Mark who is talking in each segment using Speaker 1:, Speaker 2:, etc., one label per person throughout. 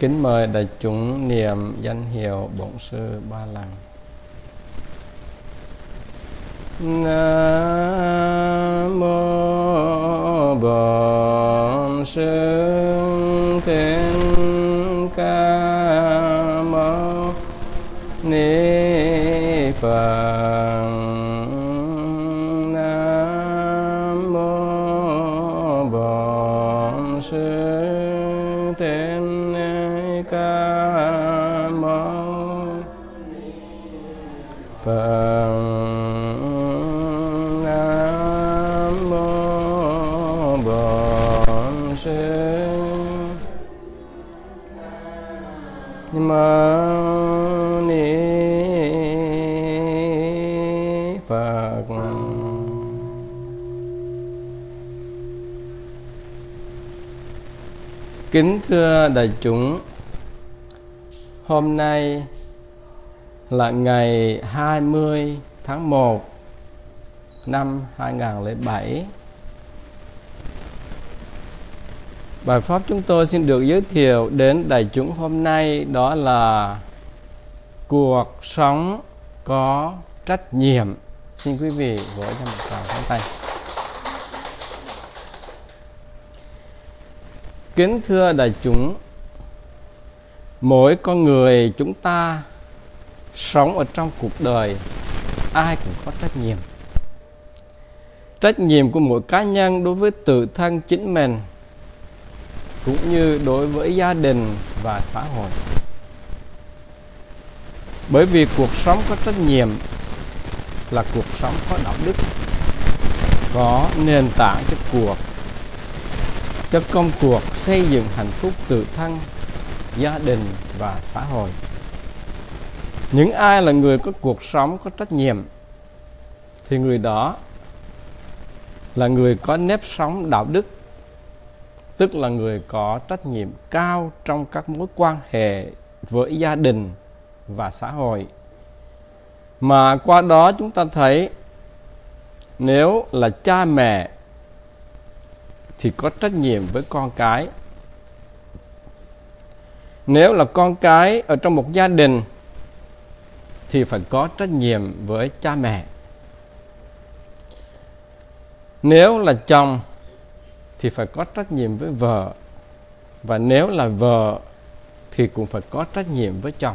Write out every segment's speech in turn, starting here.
Speaker 1: Kính mời đại chúng niệm danh hiệu Bổn Sư 3 lần. Nam mô Bổn Sư Thích Ca Mâu Ni Phật. Nam mô Bổn Sư Thích Ca Mâu Phật. Nam mô Bổn Sư Mâu Ni Phật. Kính thưa đại chúng, hôm nay là ngày 20 tháng 1 năm 2007. Bài pháp chúng tôi xin được giới thiệu đến đại chúng hôm nay đó là cuộc sống có trách nhiệm. Xin quý vị vỗ cho một tràng pháo tay. Kính thưa đại chúng, mỗi con người chúng ta sống ở trong cuộc đời, ai cũng có trách nhiệm. Trách nhiệm của mỗi cá nhân đối với tự thân chính mình, cũng như đối với gia đình và xã hội. Bởi vì cuộc sống có trách nhiệm là cuộc sống có đạo đức, có nền tảng cho công cuộc xây dựng hạnh phúc tự thân, gia đình và xã hội. Những ai là người có cuộc sống có trách nhiệm thì người đó là người có nếp sống đạo đức, tức là người có trách nhiệm cao trong các mối quan hệ với gia đình và xã hội. Mà qua đó chúng ta thấy, nếu là cha mẹ thì có trách nhiệm với con cái. Nếu là con cái ở trong một gia đình thì phải có trách nhiệm với cha mẹ. Nếu là chồng thì phải có trách nhiệm với vợ. Và nếu là vợ thì cũng phải có trách nhiệm với chồng.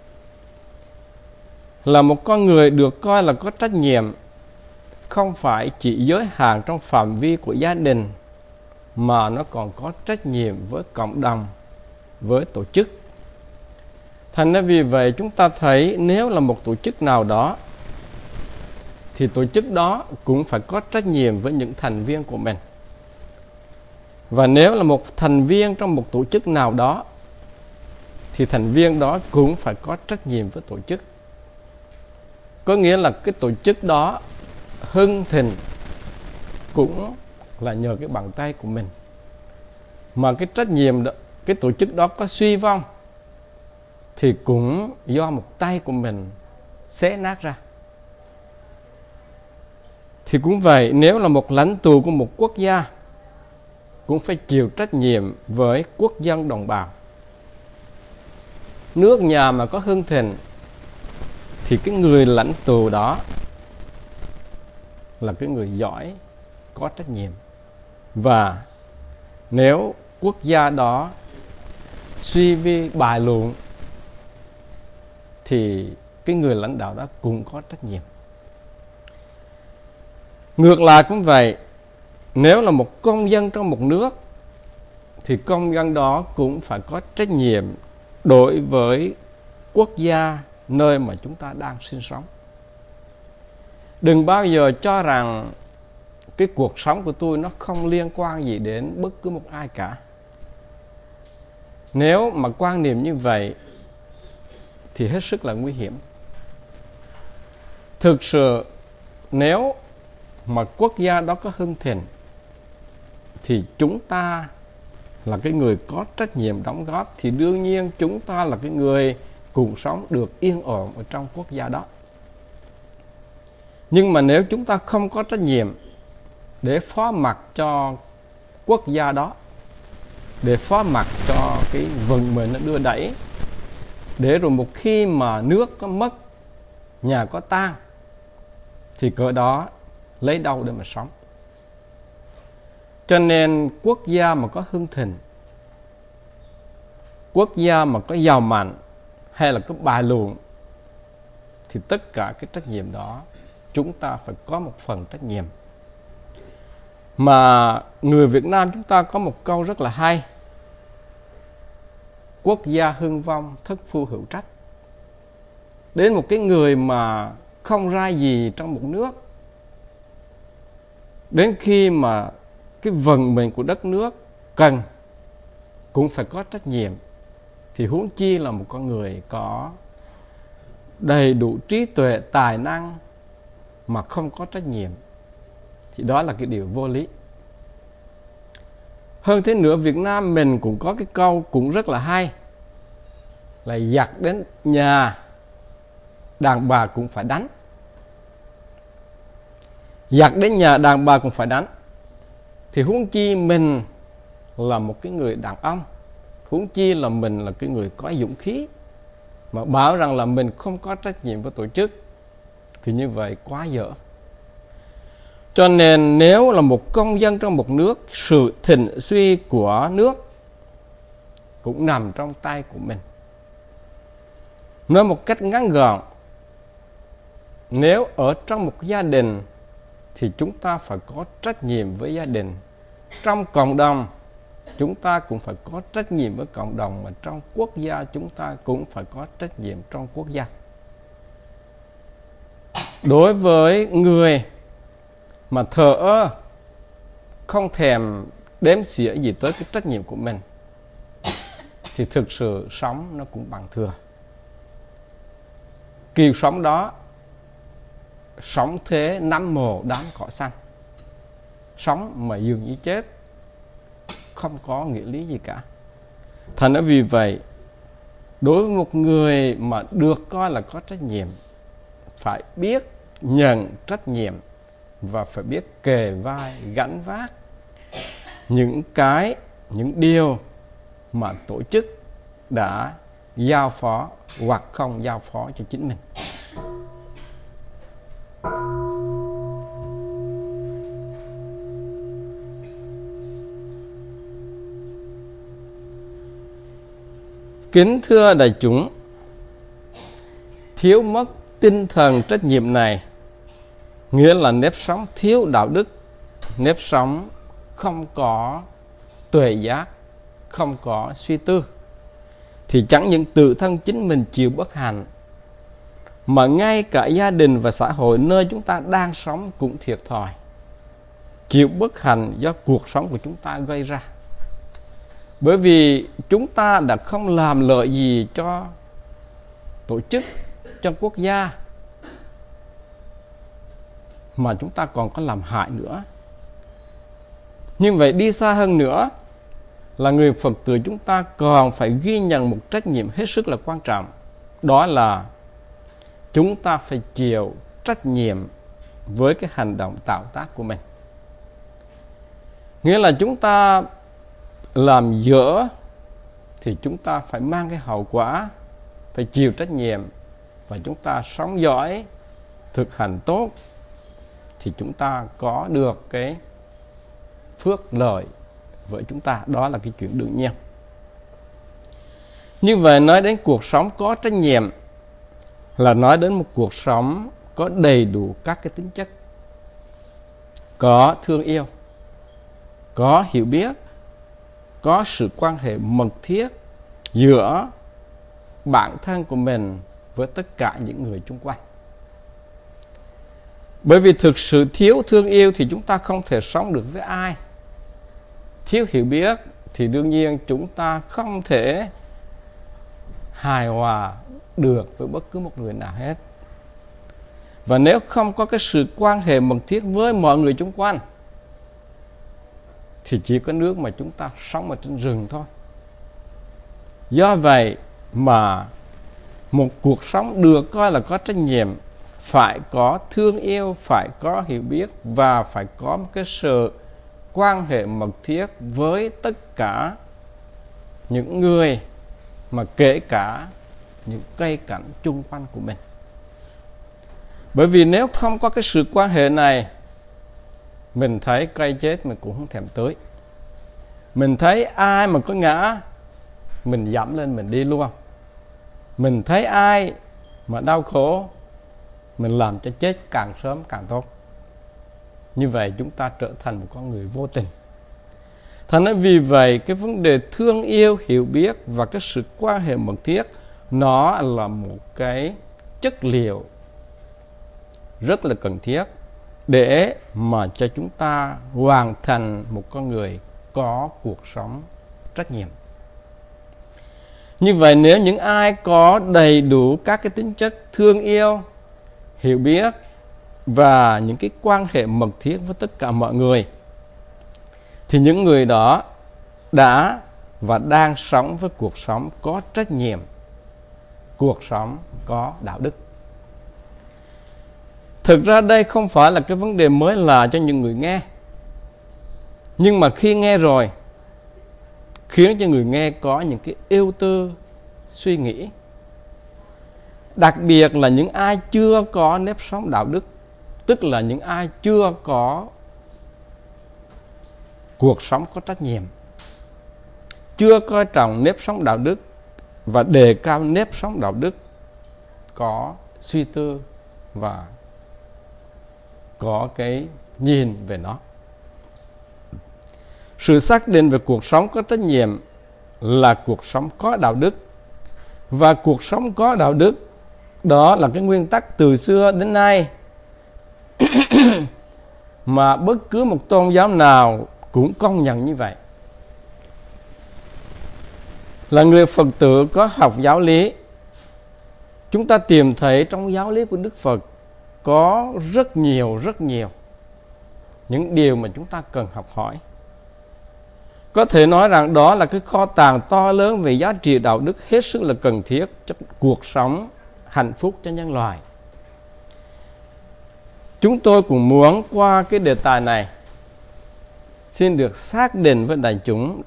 Speaker 1: Là một con người được coi là có trách nhiệm không phải chỉ giới hạn trong phạm vi của gia đình, mà nó còn có trách nhiệm với cộng đồng, với tổ chức. Thành ra vì vậy chúng ta thấy nếu là một tổ chức nào đó thì tổ chức đó cũng phải có trách nhiệm với những thành viên của mình. Và nếu là một thành viên trong một tổ chức nào đó thì thành viên đó cũng phải có trách nhiệm với tổ chức. Có nghĩa là cái tổ chức đó hưng thịnh cũng là nhờ cái bàn tay của mình. Mà cái trách nhiệm đó, cái tổ chức đó có suy vong thì cũng do một tay của mình xé nát ra. Thì cũng vậy, nếu là một lãnh tụ của một quốc gia cũng phải chịu trách nhiệm với quốc dân đồng bào. Nước nhà mà có hưng thịnh thì cái người lãnh tụ đó là cái người giỏi, có trách nhiệm. Và nếu quốc gia đó suy vi bài luận thì cái người lãnh đạo đó cũng có trách nhiệm. Ngược lại cũng vậy, nếu là một công dân trong một nước thì công dân đó cũng phải có trách nhiệm đối với quốc gia nơi mà chúng ta đang sinh sống. Đừng bao giờ cho rằng cái cuộc sống của tôi nó không liên quan gì đến bất cứ một ai cả. Nếu mà quan niệm như vậy thì hết sức là nguy hiểm. Thực sự nếu mà quốc gia đó có hưng thịnh thì chúng ta là cái người có trách nhiệm đóng góp, thì đương nhiên chúng ta là cái người cùng sống được yên ổn ở trong quốc gia đó. Nhưng mà nếu chúng ta không có trách nhiệm để phó mặc cho quốc gia đó để phó mặc cho cái vận mệnh nó đưa đẩy, để rồi một khi mà nước có mất, nhà có tan, thì cỡ đó lấy đâu để mà sống. Cho nên quốc gia mà có hưng thịnh, quốc gia mà có giàu mạnh, hay là có bài luận, thì tất cả cái trách nhiệm đó chúng ta phải có một phần trách nhiệm. Mà người Việt Nam chúng ta có một câu rất là hay: quốc gia hưng vong, thất phu hữu trách. Đến một cái người mà không ra gì trong một nước, đến khi mà cái vận mệnh của đất nước cần cũng phải có trách nhiệm, thì huống chi là một con người có đầy đủ trí tuệ, tài năng mà không có trách nhiệm, thì đó là cái điều vô lý. Hơn thế nữa, Việt Nam mình cũng có cái câu cũng rất là hay, là giặc đến nhà đàn bà cũng phải đánh. Giặc đến nhà đàn bà cũng phải đánh, thì huống chi mình là một cái người đàn ông, huống chi là mình là cái người có dũng khí, mà bảo rằng là mình không có trách nhiệm với tổ chức, thì như vậy quá dở. Cho nên nếu là một công dân trong một nước, sự thịnh suy của nước cũng nằm trong tay của mình. Nói một cách ngắn gọn, nếu ở trong một gia đình thì chúng ta phải có trách nhiệm với gia đình. Trong cộng đồng chúng ta cũng phải có trách nhiệm với cộng đồng, mà trong quốc gia chúng ta cũng phải có trách nhiệm trong quốc gia. Đối với người mà thờ ơ, không thèm đếm xỉa gì tới cái trách nhiệm của mình, thì thực sự sống nó cũng bằng thừa. Kiểu sống đó, sống thế nắm mồ đám cỏ xanh, sống mà dường như chết, không có nghĩa lý gì cả. Thành ra vì vậy, đối với một người mà được coi là có trách nhiệm, phải biết nhận trách nhiệm và phải biết kề vai gánh vác những điều mà tổ chức đã giao phó hoặc không giao phó cho chính mình. Kính thưa đại chúng, thiếu mất tinh thần trách nhiệm này nghĩa là nếp sống thiếu đạo đức, nếp sống không có tuệ giác, không có suy tư, thì chẳng những tự thân chính mình chịu bất hạnh, mà ngay cả gia đình và xã hội nơi chúng ta đang sống cũng thiệt thòi, chịu bất hạnh do cuộc sống của chúng ta gây ra. Bởi vì chúng ta đã không làm lợi gì cho tổ chức, cho quốc gia, mà chúng ta còn có làm hại nữa. Nhưng vậy đi xa hơn nữa là người Phật tử chúng ta còn phải ghi nhận một trách nhiệm hết sức là quan trọng. Đó là chúng ta phải chịu trách nhiệm với cái hành động tạo tác của mình. Nghĩa là chúng ta làm dở thì chúng ta phải mang cái hậu quả, phải chịu trách nhiệm. Và chúng ta sống giỏi, thực hành tốt, thì chúng ta có được cái phước lợi với chúng ta. Đó là cái chuyện đương nhiên. Như vậy nói đến cuộc sống có trách nhiệm là nói đến một cuộc sống có đầy đủ các cái tính chất: có thương yêu, có hiểu biết, có sự quan hệ mật thiết giữa bản thân của mình với tất cả những người chung quanh. Bởi vì thực sự thiếu thương yêu thì chúng ta không thể sống được với ai. Thiếu hiểu biết thì đương nhiên chúng ta không thể hài hòa được với bất cứ một người nào hết. Và nếu không có cái sự quan hệ mật thiết với mọi người chung quanh thì chỉ có nước mà chúng ta sống ở trên rừng thôi. Do vậy mà một cuộc sống được coi là có trách nhiệm phải có thương yêu, phải có hiểu biết và phải có một cái sự quan hệ mật thiết với tất cả những người mà kể cả những cây cảnh chung quanh của mình. Bởi vì nếu không có cái sự quan hệ này, mình thấy cây chết mình cũng không thèm tới. Mình thấy ai mà có ngã, mình dẫm lên mình đi luôn. Mình thấy ai mà đau khổ, mình làm cho chết càng sớm càng tốt. Như vậy chúng ta trở thành một con người vô tình. Thành ra vì vậy cái vấn đề thương yêu, hiểu biết và cái sự quan hệ mật thiết, nó là một cái chất liệu rất là cần thiết để mà cho chúng ta hoàn thành một con người có cuộc sống trách nhiệm. Như vậy nếu những ai có đầy đủ các cái tính chất thương yêu, hiểu biết và những cái quan hệ mật thiết với tất cả mọi người, thì những người đó đã và đang sống với cuộc sống có trách nhiệm, cuộc sống có đạo đức. Thực ra đây không phải là cái vấn đề mới lạ cho những người nghe, nhưng mà khi nghe rồi khiến cho người nghe có những cái ưu tư suy nghĩ. Đặc biệt là những ai chưa có nếp sống đạo đức, tức là những ai chưa có cuộc sống có trách nhiệm, chưa coi trọng nếp sống đạo đức và đề cao nếp sống đạo đức có suy tư và có cái nhìn về nó. Sự xác định về cuộc sống có trách nhiệm là cuộc sống có đạo đức, và cuộc sống có đạo đức đó là cái nguyên tắc từ xưa đến nay mà bất cứ một tôn giáo nào cũng công nhận như vậy. Là người Phật tử có học giáo lý, chúng ta tìm thấy trong giáo lý của Đức Phật có rất nhiều những điều mà chúng ta cần học hỏi. Có thể nói rằng đó là cái kho tàng to lớn về giá trị đạo đức hết sức là cần thiết cho cuộc sống hạnh phúc cho nhân loại. Chúng tôi cũng muốn qua cái đề tài này xin được xác định với đại chúng,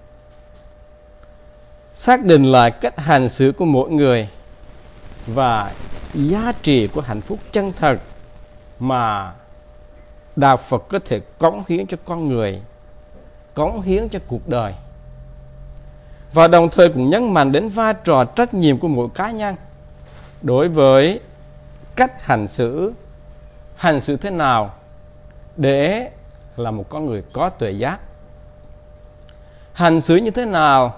Speaker 1: xác định lại cách hành xử của mỗi người và giá trị của hạnh phúc chân thật mà Đạo Phật có thể cống hiến cho con người, cống hiến cho cuộc đời. Và đồng thời cũng nhấn mạnh đến vai trò trách nhiệm của mỗi cá nhân đối với cách hành xử thế nào để là một con người có tuệ giác, hành xử như thế nào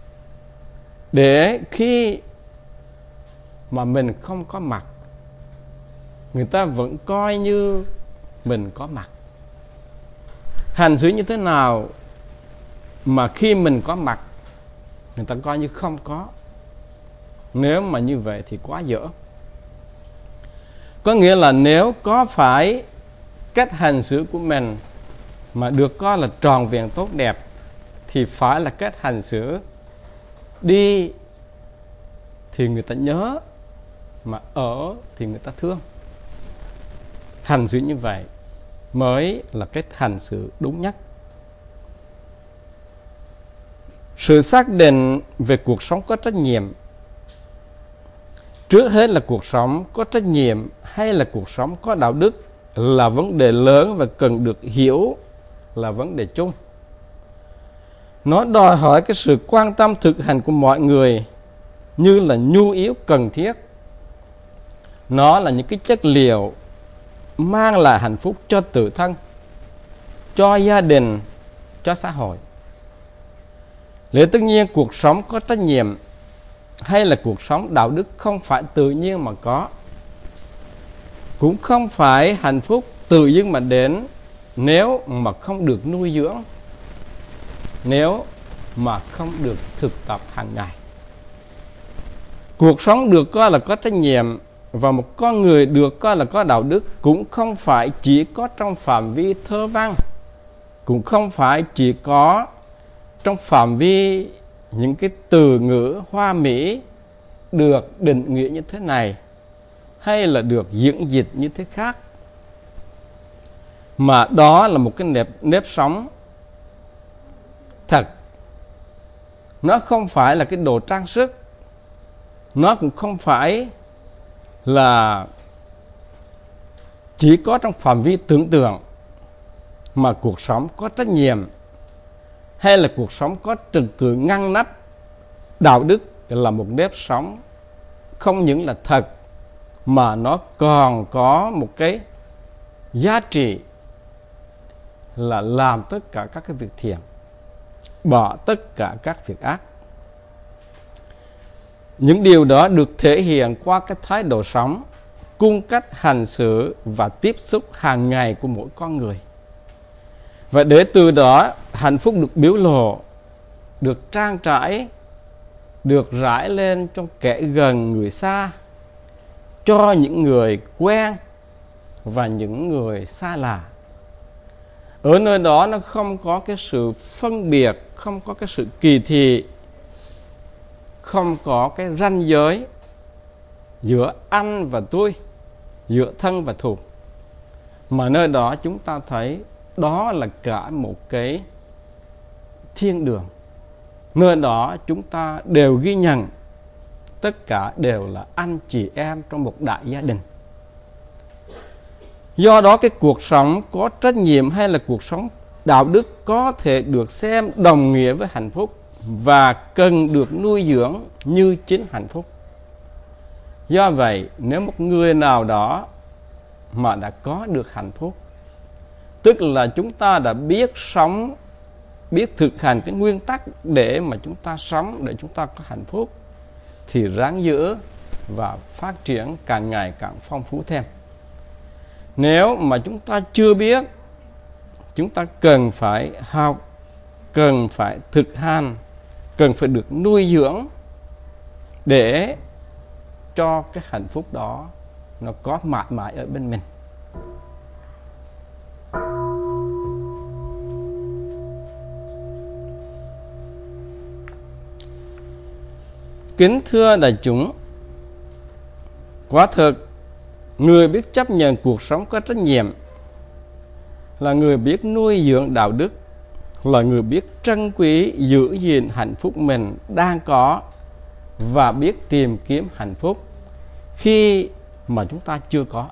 Speaker 1: để khi mà mình không có mặt, người ta vẫn coi như mình có mặt, hành xử như thế nào mà khi mình có mặt người ta coi như không có. Nếu mà như vậy thì quá dở. Có nghĩa là nếu có phải cách hành xử của mình mà được coi là tròn vẹn tốt đẹp thì phải là cách hành xử đi thì người ta nhớ, mà ở thì người ta thương. Hành xử như vậy mới là cách hành xử đúng nhất. Sự xác định về cuộc sống có trách nhiệm, trước hết là cuộc sống có trách nhiệm hay là cuộc sống có đạo đức, là vấn đề lớn và cần được hiểu là vấn đề chung. Nó đòi hỏi cái sự quan tâm thực hành của mọi người như là nhu yếu cần thiết. Nó là những cái chất liệu mang lại hạnh phúc cho tự thân, cho gia đình, cho xã hội. Lẽ tất nhiên cuộc sống có trách nhiệm hay là cuộc sống đạo đức không phải tự nhiên mà có, cũng không phải hạnh phúc tự nhiên mà đến nếu mà không được nuôi dưỡng, nếu mà không được thực tập hàng ngày. Cuộc sống được coi là có trách nhiệm và một con người được coi là có đạo đức cũng không phải chỉ có trong phạm vi thơ văn, cũng không phải chỉ có trong phạm vi những cái từ ngữ hoa mỹ được định nghĩa như thế này hay là được diễn dịch như thế khác, mà đó là một cái nếp sống thật. nó không phải là cái đồ trang sức, nó cũng không phải là chỉ có trong phạm vi tưởng tượng, mà cuộc sống có trách nhiệm hay là cuộc sống có trật tự ngăn nắp, đạo đức là một nếp sống không những là thật mà nó còn có một cái giá trị là làm tất cả các cái việc thiện, bỏ tất cả các việc ác. Những điều đó được thể hiện qua cái thái độ sống, cung cách hành xử và tiếp xúc hàng ngày của mỗi con người. Và để từ đó hạnh phúc được biểu lộ, được trang trải, được rải lên trong kẻ gần người xa, cho những người quen và những người xa lạ. Ở nơi đó nó không có cái sự phân biệt, không có cái sự kỳ thị, không có cái ranh giới giữa anh và tôi, giữa thân và thù, mà nơi đó chúng ta thấy đó là cả một cái thiên đường. Nơi đó chúng ta đều ghi nhận tất cả đều là anh chị em trong một đại gia đình. Do đó cái cuộc sống có trách nhiệm hay là cuộc sống đạo đức có thể được xem đồng nghĩa với hạnh phúc và cần được nuôi dưỡng như chính hạnh phúc. Do vậy, nếu một người nào đó mà đã có được hạnh phúc, tức là chúng ta đã biết sống, biết thực hành cái nguyên tắc để mà chúng ta sống, để chúng ta có hạnh phúc, thì ráng giữ và phát triển càng ngày càng phong phú thêm. Nếu mà chúng ta chưa biết, chúng ta cần phải học, cần phải thực hành, cần phải được nuôi dưỡng để cho cái hạnh phúc đó nó có mãi mãi ở bên mình. Kính thưa đại chúng, quả thực người biết chấp nhận cuộc sống có trách nhiệm là người biết nuôi dưỡng đạo đức, là người biết trân quý giữ gìn hạnh phúc mình đang có và biết tìm kiếm hạnh phúc khi mà chúng ta chưa có.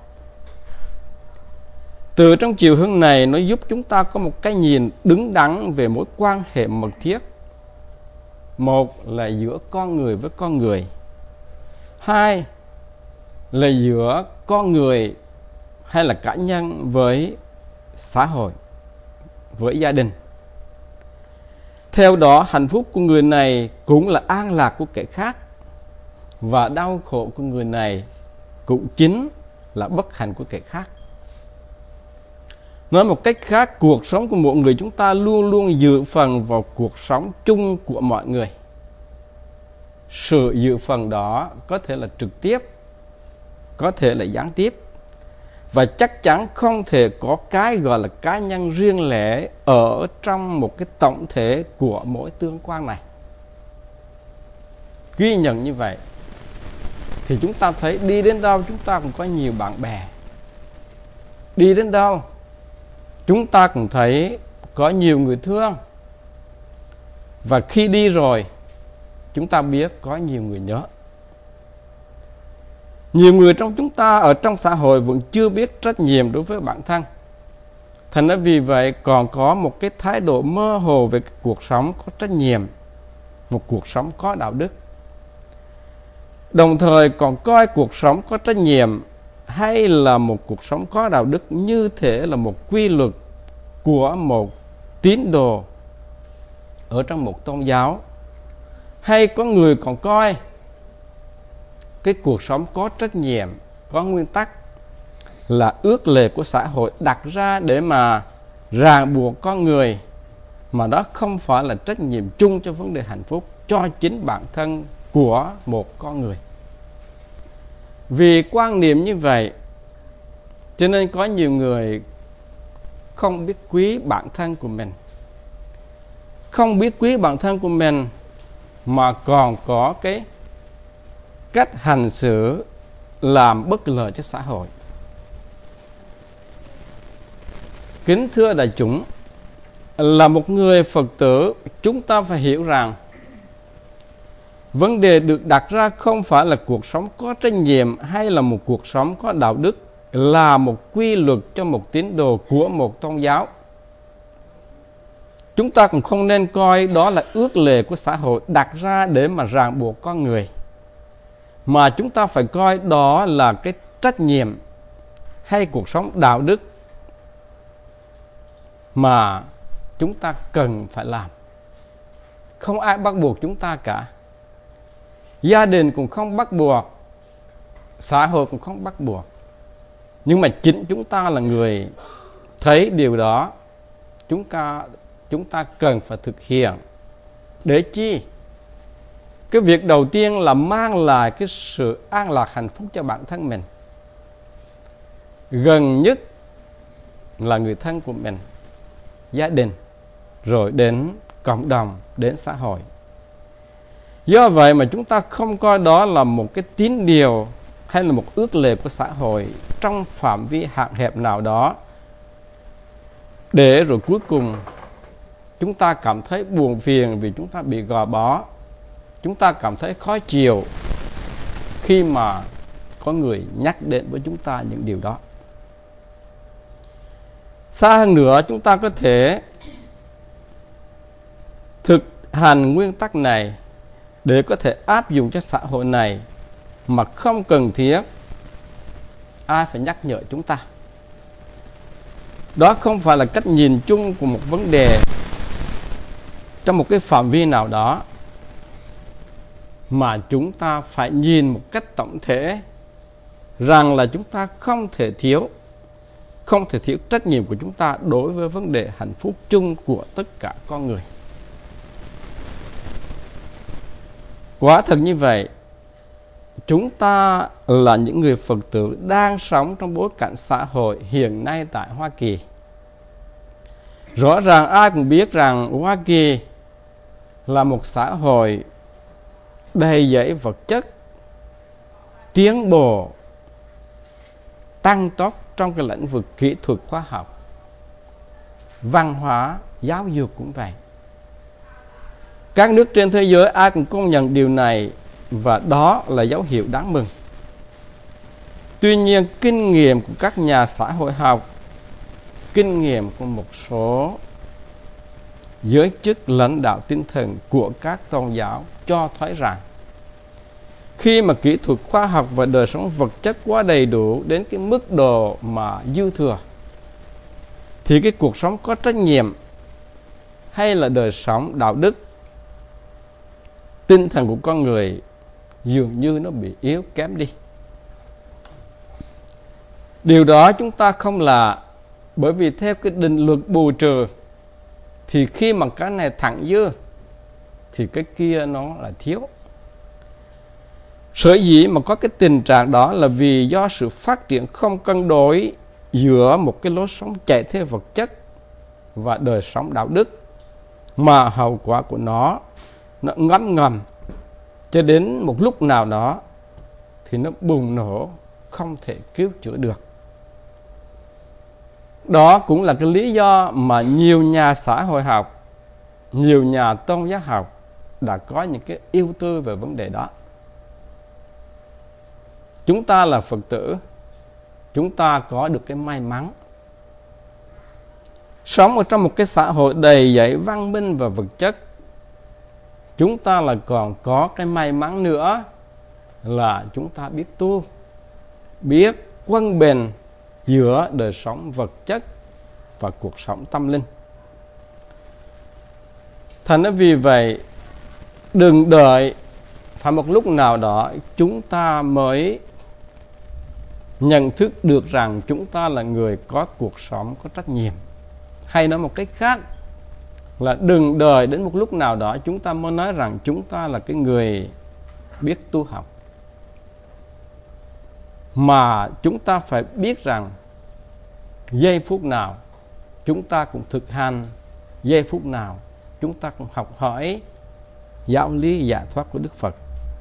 Speaker 1: Từ trong chiều hướng này, nó giúp chúng ta có một cái nhìn đứng đắn về mối quan hệ mật thiết. Một là giữa con người với con người, hai là giữa con người hay là cá nhân với xã hội, với gia đình. Theo đó, hạnh phúc của người này cũng là an lạc của kẻ khác, và đau khổ của người này cũng chính là bất hạnh của kẻ khác. Nói một cách khác, cuộc sống của mỗi người chúng ta luôn luôn dự phần vào cuộc sống chung của mọi người. Sự dự phần đó có thể là trực tiếp, có thể là gián tiếp, và chắc chắn không thể có cái gọi là cá nhân riêng lẻ ở trong một cái tổng thể của mỗi tương quan này. Ghi nhận như vậy thì chúng ta thấy đi đến đâu chúng ta cũng có nhiều bạn bè, đi đến đâu chúng ta cũng thấy có nhiều người thương, và khi đi rồi chúng ta biết có nhiều người nhớ. Nhiều người trong chúng ta ở trong xã hội vẫn chưa biết trách nhiệm đối với bản thân. Thành ra vì vậy còn có một cái thái độ mơ hồ về cuộc sống có trách nhiệm, một cuộc sống có đạo đức. Đồng thời còn coi cuộc sống có trách nhiệm hay là một cuộc sống có đạo đức như thể là một quy luật của một tín đồ ở trong một tôn giáo. Hay có người còn coi cái cuộc sống có trách nhiệm, có nguyên tắc là ước lệ của xã hội đặt ra để mà ràng buộc con người, mà đó không phải là trách nhiệm chung cho vấn đề hạnh phúc cho chính bản thân của một con người. Vì quan niệm như vậy cho nên có nhiều người không biết quý bản thân của mình, không biết quý bản thân của mình mà còn có cái cách hành xử làm bất lợi cho xã hội. Kính thưa đại chúng, là một người Phật tử, chúng ta phải hiểu rằng Vấn đề được đặt ra không phải là cuộc sống có trách nhiệm hay là một cuộc sống có đạo đức, là một quy luật cho một tín đồ của một tôn giáo. Chúng ta cũng không nên coi đó là ước lệ của xã hội đặt ra để mà ràng buộc con người, mà chúng ta phải coi đó là cái trách nhiệm hay cuộc sống đạo đức mà chúng ta cần phải làm. Không ai bắt buộc chúng ta cả. Gia đình cũng không bắt buộc, xã hội cũng không bắt buộc. Nhưng mà chính chúng ta là người thấy điều đó, chúng ta cần phải thực hiện. Để chi? Cái việc đầu tiên là mang lại cái sự an lạc hạnh phúc cho bản thân mình. Gần nhất là người thân của mình, gia đình, rồi đến cộng đồng, đến xã hội. Do vậy mà chúng ta không coi đó là một cái tín điều hay là một ước lệ của xã hội trong phạm vi hạn hẹp nào đó, để rồi cuối cùng chúng ta cảm thấy buồn phiền vì chúng ta bị gò bó, chúng ta cảm thấy khó chịu khi mà có người nhắc đến với chúng ta những điều đó. Xa hơn nữa, chúng ta có thể thực hành nguyên tắc này để có thể áp dụng cho xã hội này mà không cần thiết ai phải nhắc nhở chúng ta. Đó không phải là cách nhìn chung của một vấn đề trong một cái phạm vi nào đó, mà chúng ta phải nhìn một cách tổng thể rằng là chúng ta không thể thiếu trách nhiệm của chúng ta đối với vấn đề hạnh phúc chung của tất cả con người. Quả thật như vậy, chúng ta là những người Phật tử đang sống trong bối cảnh xã hội hiện nay tại Hoa Kỳ. Rõ ràng ai cũng biết rằng Hoa Kỳ là một xã hội đầy dẫy vật chất, tiến bộ, tăng tốc trong cái lĩnh vực kỹ thuật khoa học, văn hóa, giáo dục cũng vậy. Các nước trên thế giới ai cũng công nhận điều này, và đó là dấu hiệu đáng mừng. Tuy nhiên, kinh nghiệm của các nhà xã hội học, kinh nghiệm của một số giới chức lãnh đạo tinh thần của các tôn giáo cho thấy rằng khi mà kỹ thuật khoa học và đời sống vật chất quá đầy đủ đến cái mức độ mà dư thừa, thì cái cuộc sống có trách nhiệm hay là đời sống đạo đức, tinh thần của con người dường như nó bị yếu kém đi. Điều đó chúng ta không là bởi vì theo cái định luật bù trừ, thì khi mà cái này thặng dư thì cái kia nó là thiếu. Sở dĩ mà có cái tình trạng đó là vì do sự phát triển không cân đối giữa một cái lối sống chạy theo vật chất và đời sống đạo đức, mà hậu quả của nó ngấm ngầm cho đến một lúc nào đó thì nó bùng nổ, không thể cứu chữa được. Đó cũng là cái lý do mà nhiều nhà xã hội học, nhiều nhà tôn giáo học đã có những cái ưu tư về vấn đề đó. Chúng ta là Phật tử, chúng ta có được cái may mắn sống ở trong một cái xã hội đầy dẫy văn minh và vật chất. Chúng ta là còn có cái may mắn nữa là chúng ta biết tu, biết quân bình giữa đời sống vật chất và cuộc sống tâm linh. Thành ra vì vậy, đừng đợi phải một lúc nào đó chúng ta mới nhận thức được rằng chúng ta là người có cuộc sống có trách nhiệm. Hay nói một cách khác là đừng đợi đến một lúc nào đó chúng ta mới nói rằng chúng ta là cái người biết tu học. Mà chúng ta phải biết rằng giây phút nào chúng ta cũng thực hành, giây phút nào chúng ta cũng học hỏi giáo lý giải thoát của Đức Phật.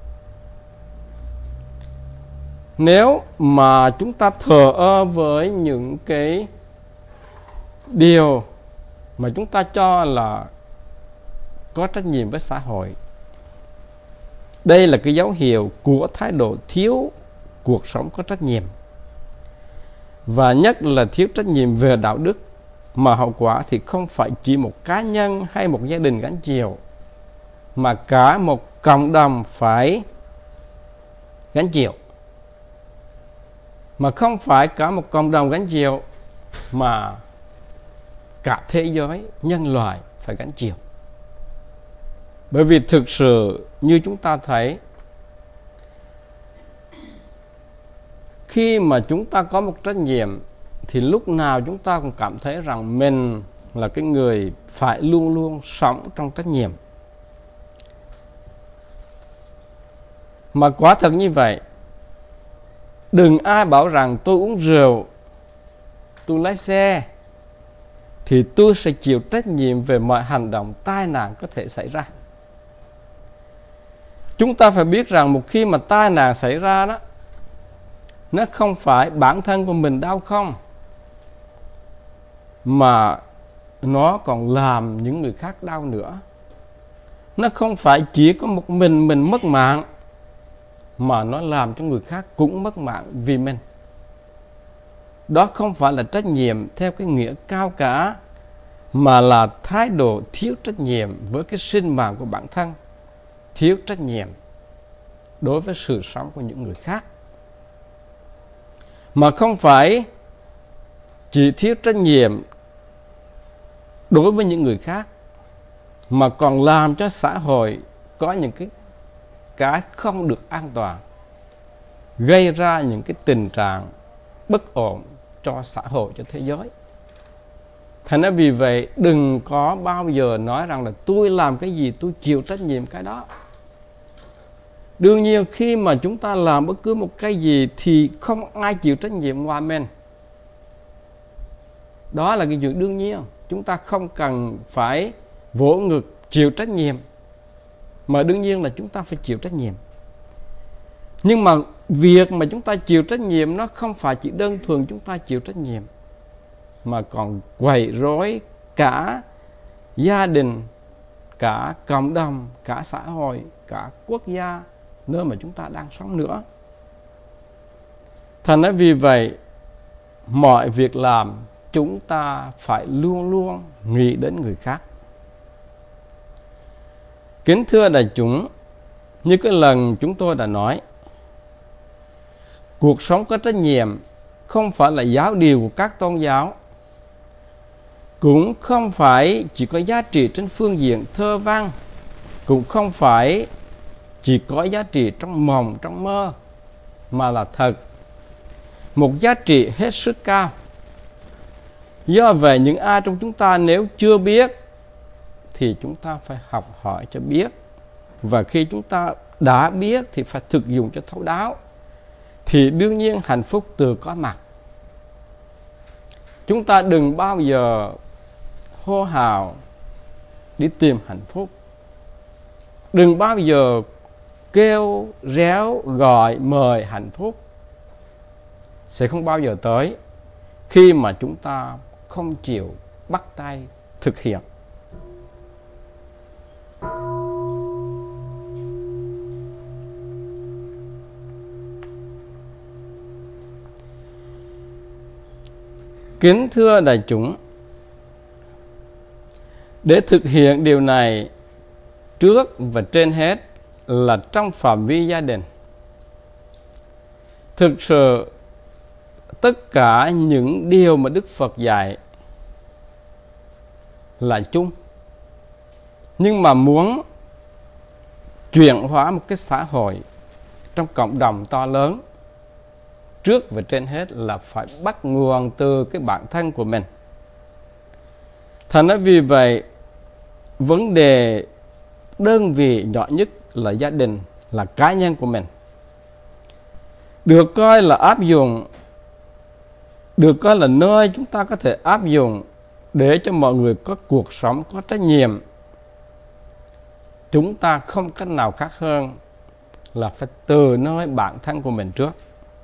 Speaker 1: Nếu mà chúng ta thờ ơ với những cái điều mà chúng ta cho là có trách nhiệm với xã hội, Đây là cái dấu hiệu của thái độ thiếu cuộc sống có trách nhiệm, và nhất là thiếu trách nhiệm về đạo đức, mà hậu quả thì không phải chỉ một cá nhân hay một gia đình gánh chịu, mà cả một cộng đồng phải gánh chịu. Mà không phải cả một cộng đồng gánh chịu, mà cả thế giới, nhân loại phải gánh chịu. Bởi vì thực sự như chúng ta thấy, khi mà chúng ta có một trách nhiệm thì lúc nào chúng ta cũng cảm thấy rằng mình là cái người phải luôn luôn sống trong trách nhiệm. Mà quả thật như vậy, đừng ai bảo rằng tôi uống rượu, tôi lái xe thì tôi sẽ chịu trách nhiệm về mọi hành động tai nạn có thể xảy ra. Chúng ta phải biết rằng một khi mà tai nạn xảy ra đó, nó không phải bản thân của mình đau không, mà nó còn làm những người khác đau nữa. Nó không phải chỉ có một mình mất mạng, mà nó làm cho người khác cũng mất mạng vì mình. Đó không phải là trách nhiệm theo cái nghĩa cao cả, mà là thái độ thiếu trách nhiệm với cái sinh mạng của bản thân, thiếu trách nhiệm đối với sự sống của những người khác. Mà không phải chỉ thiếu trách nhiệm đối với những người khác, mà còn làm cho xã hội có những cái không được an toàn, gây ra những cái tình trạng bất ổn cho xã hội, cho thế giới. Thành ra vì vậy đừng có bao giờ nói rằng là tôi làm cái gì tôi chịu trách nhiệm cái đó. Đương nhiên khi mà chúng ta làm bất cứ một cái gì thì không ai chịu trách nhiệm ngoài mình. Đó là cái chuyện đương nhiên. Chúng ta không cần phải vỗ ngực chịu trách nhiệm, mà đương nhiên là chúng ta phải chịu trách nhiệm. Nhưng mà việc mà chúng ta chịu trách nhiệm nó không phải chỉ đơn thuần chúng ta chịu trách nhiệm, mà còn quậy rối cả gia đình, cả cộng đồng, cả xã hội, cả quốc gia nơi mà chúng ta đang sống nữa. Thành ra vì vậy, mọi việc làm chúng ta phải luôn luôn nghĩ đến người khác. Kính thưa đại chúng, như cái lần chúng tôi đã nói, cuộc sống có trách nhiệm không phải là giáo điều của các tôn giáo, cũng không phải chỉ có giá trị trên phương diện thơ văn, cũng không phải chỉ có giá trị trong mộng, trong mơ, mà là thật, một giá trị hết sức cao. Do vậy những ai trong chúng ta nếu chưa biết thì chúng ta phải học hỏi cho biết, và khi chúng ta đã biết thì phải thực dụng cho thấu đáo, thì đương nhiên hạnh phúc tự có mặt. Chúng ta đừng bao giờ hô hào đi tìm hạnh phúc, đừng bao giờ kêu réo gọi mời hạnh phúc, sẽ không bao giờ tới khi mà chúng ta không chịu bắt tay thực hiện. Kính thưa đại chúng, để thực hiện điều này, trước và trên hết là trong phạm vi gia đình. Thực sự tất cả những điều mà Đức Phật dạy là chung, nhưng mà muốn chuyển hóa một cái xã hội trong cộng đồng to lớn, trước và trên hết là phải bắt nguồn từ cái bản thân của mình. Thành ra vì vậy, vấn đề đơn vị nhỏ nhất là gia đình, là cá nhân của mình, được coi là áp dụng, được coi là nơi chúng ta có thể áp dụng để cho mọi người có cuộc sống có trách nhiệm. Chúng ta không cách nào khác hơn là phải từ nơi bản thân của mình trước.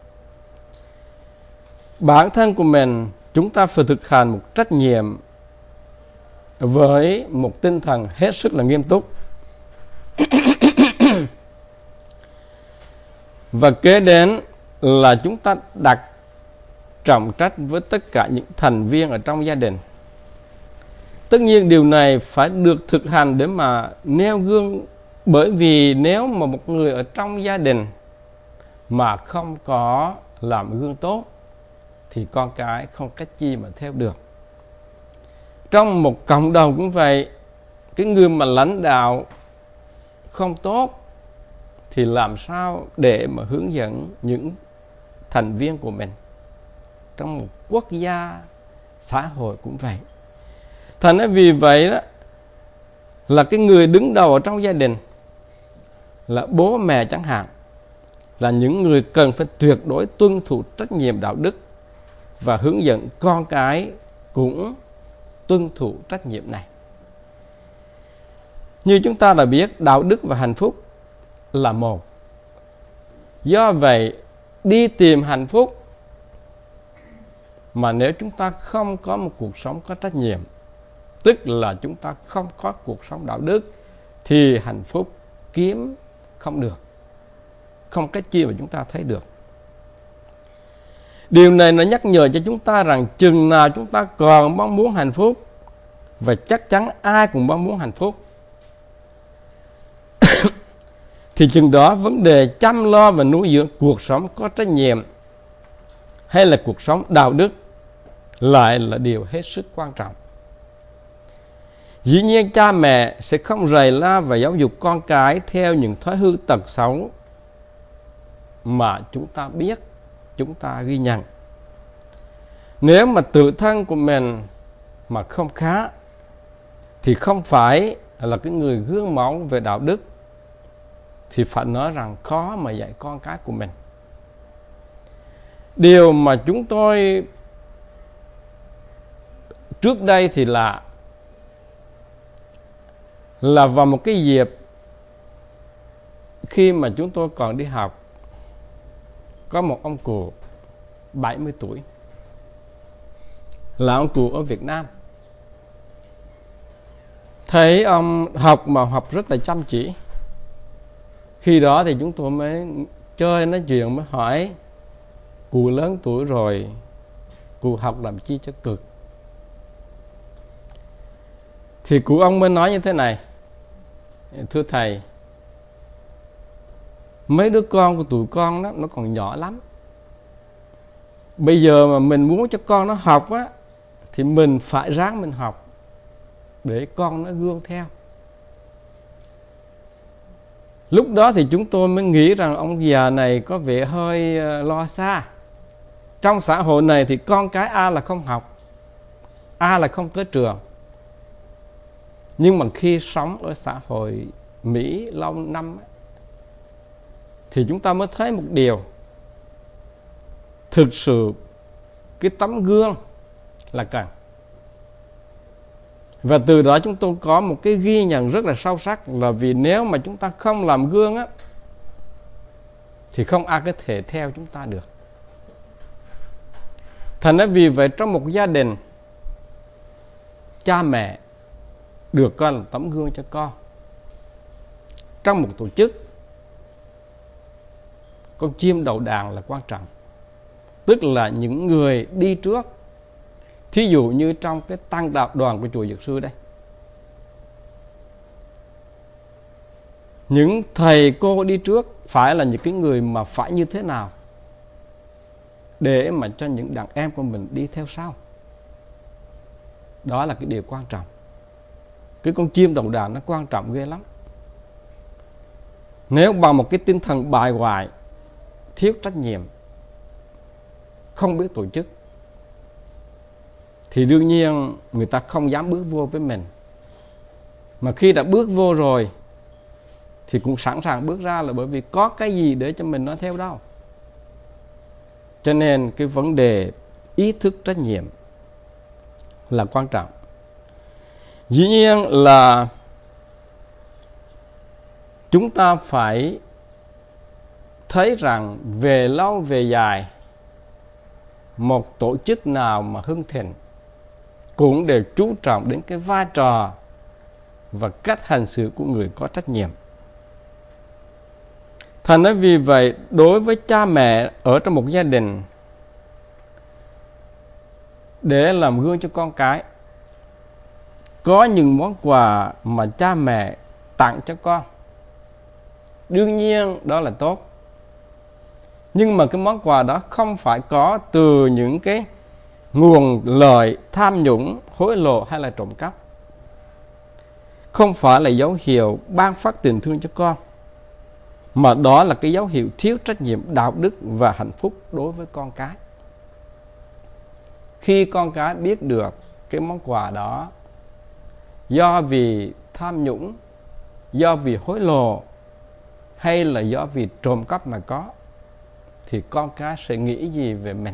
Speaker 1: Bản thân của mình chúng ta phải thực hành một trách nhiệm với một tinh thần hết sức là nghiêm túc. Và kế đến là chúng ta đặt trọng trách với tất cả những thành viên ở trong gia đình. Tất nhiên điều này phải được thực hành để mà nêu gương, bởi vì nếu mà một người ở trong gia đình mà không có làm gương tốt thì con cái không cách chi mà theo được. Trong một cộng đồng cũng vậy, cái người mà lãnh đạo không tốt thì làm sao để mà hướng dẫn những thành viên của mình. Trong một quốc gia, xã hội cũng vậy. Thành ra vì vậy đó, là cái người đứng đầu ở trong gia đình, là bố mẹ chẳng hạn, là những người cần phải tuyệt đối tuân thủ trách nhiệm đạo đức và hướng dẫn con cái cũng tuân thủ trách nhiệm này. Như chúng ta đã biết, đạo đức và hạnh phúc là một. Do vậy, đi tìm hạnh phúc mà nếu chúng ta không có một cuộc sống có trách nhiệm, tức là chúng ta không có cuộc sống đạo đức, thì hạnh phúc kiếm không được, không cách chi mà chúng ta thấy được. Điều này nó nhắc nhở cho chúng ta rằng chừng nào chúng ta còn mong muốn hạnh phúc, và chắc chắn ai cũng mong muốn hạnh phúc, thì chừng đó vấn đề chăm lo và nuôi dưỡng cuộc sống có trách nhiệm hay là cuộc sống đạo đức lại là điều hết sức quan trọng. Dĩ nhiên cha mẹ sẽ không rầy la và giáo dục con cái theo những thói hư tật xấu mà chúng ta biết, chúng ta ghi nhận. Nếu mà tự thân của mình mà không khá thì không phải là cái người gương mẫu về đạo đức, thì phải nói rằng khó mà dạy con cái của mình. Điều mà chúng tôi trước đây thì là vào một cái dịp khi mà chúng tôi còn đi học, có một ông cụ 70 tuổi, là ông cụ ở Việt Nam. Thấy ông học mà học rất là chăm chỉ. Khi đó thì chúng tôi mới chơi nói chuyện, mới hỏi cụ lớn tuổi rồi, cụ học làm chi cho cực. Thì cụ ông mới nói như thế này: thưa thầy, mấy đứa con của tụi con đó nó còn nhỏ lắm. Bây giờ mà mình muốn cho con nó học á, thì mình phải ráng mình học để con nó gương theo. Lúc đó thì chúng tôi mới nghĩ rằng ông già này có vẻ hơi lo xa. Trong xã hội này thì con cái ai là không học, ai là không tới trường. Nhưng mà khi sống ở xã hội Mỹ lâu năm thì chúng ta mới thấy một điều: thực sự cái tấm gương là cần. Và từ đó chúng tôi có một cái ghi nhận rất là sâu sắc, là vì nếu mà chúng ta không làm gương á, thì không ai có thể theo chúng ta được. Thành ra vì vậy, trong một gia đình, cha mẹ được coi là tấm gương cho con. Trong một tổ chức, con chim đầu đàn là quan trọng, tức là những người đi trước. Thí dụ như trong cái tăng đạo đoàn của chùa Dược Sư đây, những thầy cô đi trước phải là những cái người mà phải như thế nào để mà cho những đàn em của mình đi theo sau. Đó là cái điều quan trọng. Cái con chim đầu đàn nó quan trọng ghê lắm. Nếu bằng một cái tinh thần bài hoài, thiếu trách nhiệm, không biết tổ chức, thì đương nhiên người ta không dám bước vô với mình. Mà khi đã bước vô rồi thì cũng sẵn sàng bước ra, là bởi vì có cái gì để cho mình nói theo đâu. Cho nên cái vấn đề ý thức trách nhiệm là quan trọng. Dĩ nhiên là chúng ta phải thấy rằng về lâu về dài, một tổ chức nào mà hưng thịnh cũng đều chú trọng đến cái vai trò và cách hành xử của người có trách nhiệm. Thành ra vì vậy, đối với cha mẹ ở trong một gia đình, để làm gương cho con cái, có những món quà mà cha mẹ tặng cho con, đương nhiên đó là tốt. Nhưng mà cái món quà đó không phải có từ những cái nguồn lợi tham nhũng, hối lộ hay là trộm cắp. Không phải là dấu hiệu ban phát tình thương cho con, mà đó là cái dấu hiệu thiếu trách nhiệm đạo đức và hạnh phúc đối với con cái. Khi con cái biết được cái món quà đó do vì tham nhũng, do vì hối lộ hay là do vì trộm cắp mà có, thì con cái sẽ nghĩ gì về mình?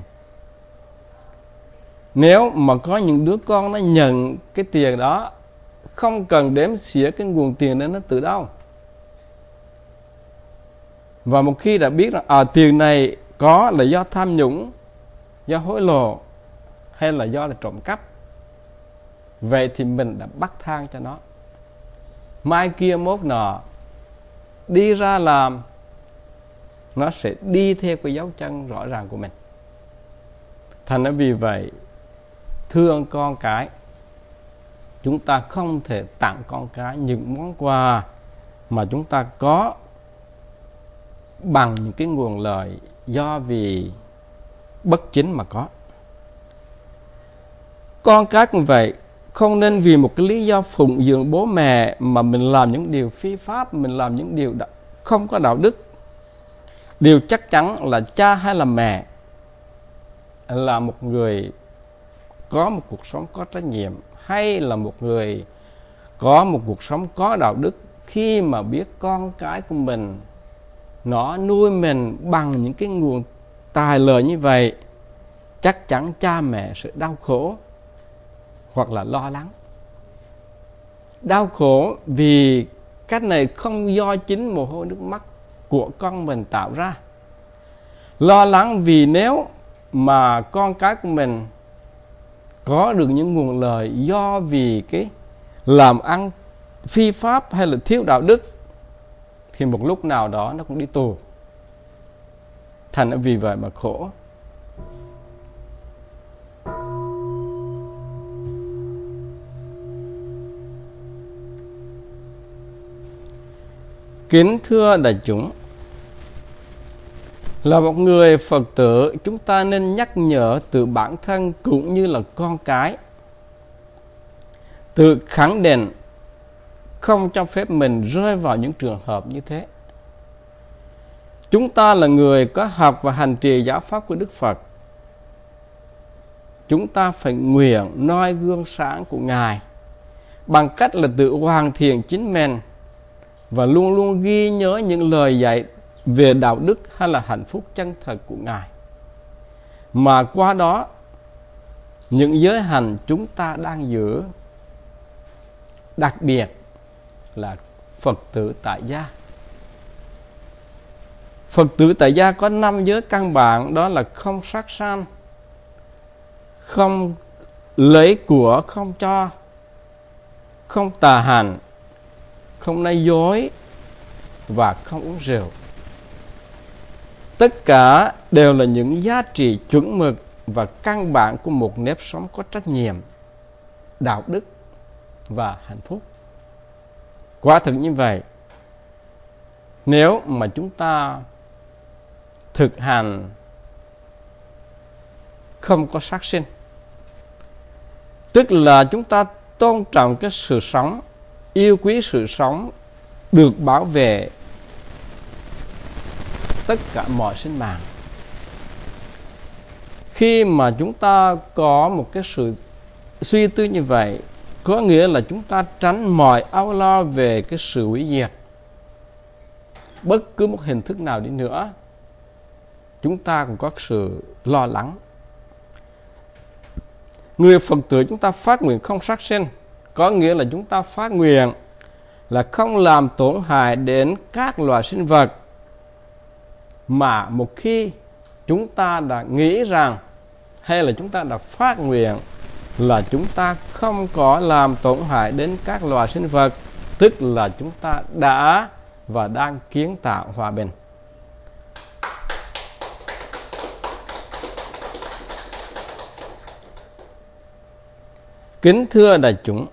Speaker 1: Nếu mà có những đứa con nó nhận cái tiền đó, không cần đếm xỉa cái nguồn tiền đó nó từ đâu, và một khi đã biết rằng tiền này có là do tham nhũng, do hối lộ hay là do là trộm cắp, vậy thì mình đã bắt thang cho nó. Mai kia mốt nọ đi ra làm, nó sẽ đi theo cái dấu chân rõ ràng của mình. Thành ra vì vậy, thương con cái, chúng ta không thể tặng con cái những món quà mà chúng ta có bằng những cái nguồn lợi do vì bất chính mà có. Con cái cũng vậy, không nên vì một cái lý do phụng dưỡng bố mẹ mà mình làm những điều phi pháp, mình làm những điều không có đạo đức. Điều chắc chắn là cha hay là mẹ là một người có một cuộc sống có trách nhiệm, hay là một người có một cuộc sống có đạo đức, khi mà biết con cái của mình nó nuôi mình bằng những cái nguồn tài lợi như vậy, chắc chắn cha mẹ sẽ đau khổ hoặc là lo lắng. Đau khổ vì cách này không do chính mồ hôi nước mắt của con mình tạo ra. Lo lắng vì nếu mà con cái của mình có được những nguồn lợi do vì cái làm ăn phi pháp hay là thiếu đạo đức, thì một lúc nào đó nó cũng đi tù. Thành ra vì vậy mà khổ. Kính thưa đại chúng, là một người Phật tử, chúng ta nên nhắc nhở từ bản thân cũng như là con cái, tự khẳng định không cho phép mình rơi vào những trường hợp như thế. Chúng ta là người có học và hành trì giáo pháp của Đức Phật. Chúng ta phải nguyện noi gương sáng của Ngài bằng cách là tự hoàn thiện chính mình và luôn luôn ghi nhớ những lời dạy về đạo đức hay là hạnh phúc chân thật của Ngài. Mà qua đó, những giới hạnh chúng ta đang giữ, đặc biệt là Phật tử tại gia. Phật tử tại gia có 5 giới căn bản, đó là không sát sanh, không lấy của không cho, không tà hành, không nói dối và không uống rượu. Tất cả đều là những giá trị chuẩn mực và căn bản của một nếp sống có trách nhiệm, đạo đức và hạnh phúc. Quả thực như vậy, nếu mà chúng ta thực hành không có sát sinh, tức là chúng ta tôn trọng cái sự sống, yêu quý sự sống, được bảo vệ tất cả mọi sinh mạng. Khi mà chúng ta có một cái sự suy tư như vậy, có nghĩa là chúng ta tránh mọi âu lo về cái sự hủy diệt. Bất cứ một hình thức nào đi nữa, chúng ta cũng có sự lo lắng. Người Phật tử chúng ta phát nguyện không sát sinh, có nghĩa là chúng ta phát nguyện là không làm tổn hại đến các loài sinh vật, mà một khi chúng ta đã nghĩ rằng hay là chúng ta đã phát nguyện là chúng ta không có làm tổn hại đến các loài sinh vật, tức là chúng ta đã và đang kiến tạo hòa bình. Kính thưa đại chúng,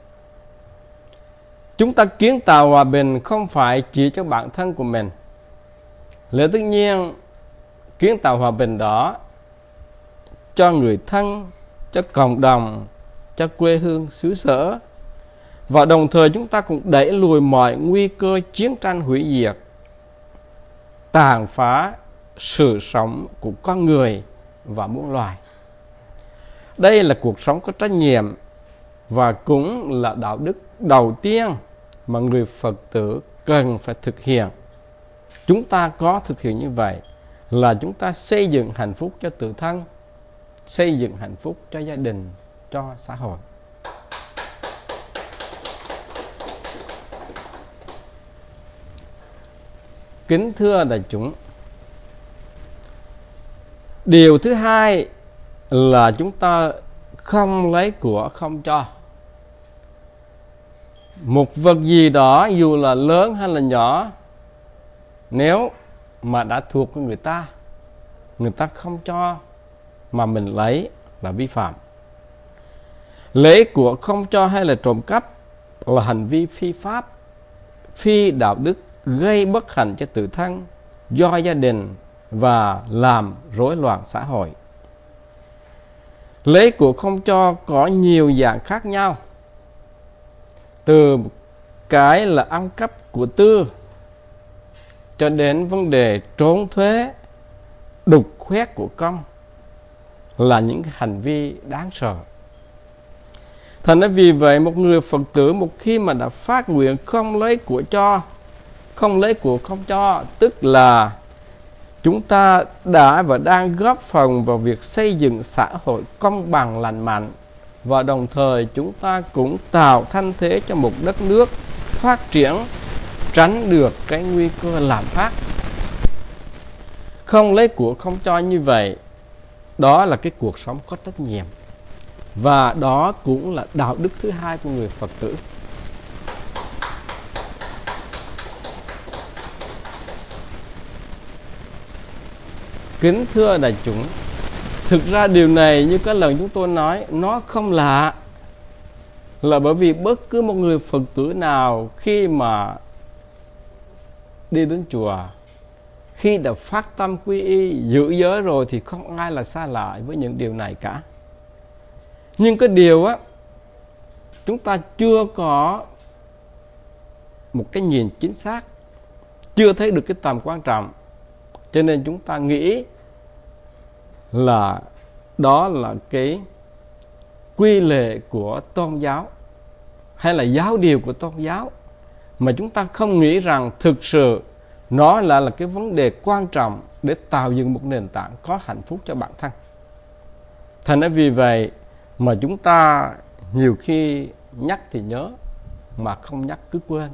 Speaker 1: chúng ta kiến tạo hòa bình không phải chỉ cho bản thân của mình. Lẽ tất nhiên, kiến tạo hòa bình đó cho người thân, cho cộng đồng, cho quê hương xứ sở. Và đồng thời chúng ta cũng đẩy lùi mọi nguy cơ chiến tranh hủy diệt, tàn phá sự sống của con người và muôn loài. Đây là cuộc sống có trách nhiệm và cũng là đạo đức đầu tiên mà người Phật tử cần phải thực hiện. Chúng ta có thực hiện như vậy là chúng ta xây dựng hạnh phúc cho tự thân, xây dựng hạnh phúc cho gia đình, cho xã hội. Kính thưa đại chúng, điều thứ hai là chúng ta không lấy của không cho. Một vật gì đó dù là lớn hay là nhỏ, nếu mà đã thuộc của người ta không cho mà mình lấy là vi phạm. Lấy của không cho hay là trộm cắp là hành vi phi pháp, phi đạo đức, gây bất hạnh cho tự thân, do gia đình và làm rối loạn xã hội. Lấy của không cho có nhiều dạng khác nhau, từ cái là ăn cắp của tư cho đến vấn đề trốn thuế, đục khoét của công là những hành vi đáng sợ. Thành ra vì vậy một người Phật tử một khi mà đã phát nguyện không lấy của cho, không lấy của không cho, tức là chúng ta đã và đang góp phần vào việc xây dựng xã hội công bằng lành mạnh, và đồng thời chúng ta cũng tạo thanh thế cho một đất nước phát triển, tránh được cái nguy cơ lạm phát. Không lấy của không cho như vậy, đó là cái cuộc sống có trách nhiệm, và đó cũng là đạo đức thứ hai của người Phật tử. Kính thưa đại chúng, thực ra điều này như cái lần chúng tôi nói, nó không lạ, là bởi vì bất cứ một người Phật tử nào khi mà đi đến chùa, khi đã phát tâm quy y, giữ giới rồi thì không ai là xa lạ với những điều này cả. Nhưng cái điều á, chúng ta chưa có một cái nhìn chính xác, chưa thấy được cái tầm quan trọng, cho nên chúng ta nghĩ là đó là cái quy lệ của tôn giáo hay là giáo điều của tôn giáo, mà chúng ta không nghĩ rằng thực sự nó là cái vấn đề quan trọng để tạo dựng một nền tảng có hạnh phúc cho bản thân. Thành ra vì vậy mà chúng ta nhiều khi nhắc thì nhớ, mà không nhắc cứ quên.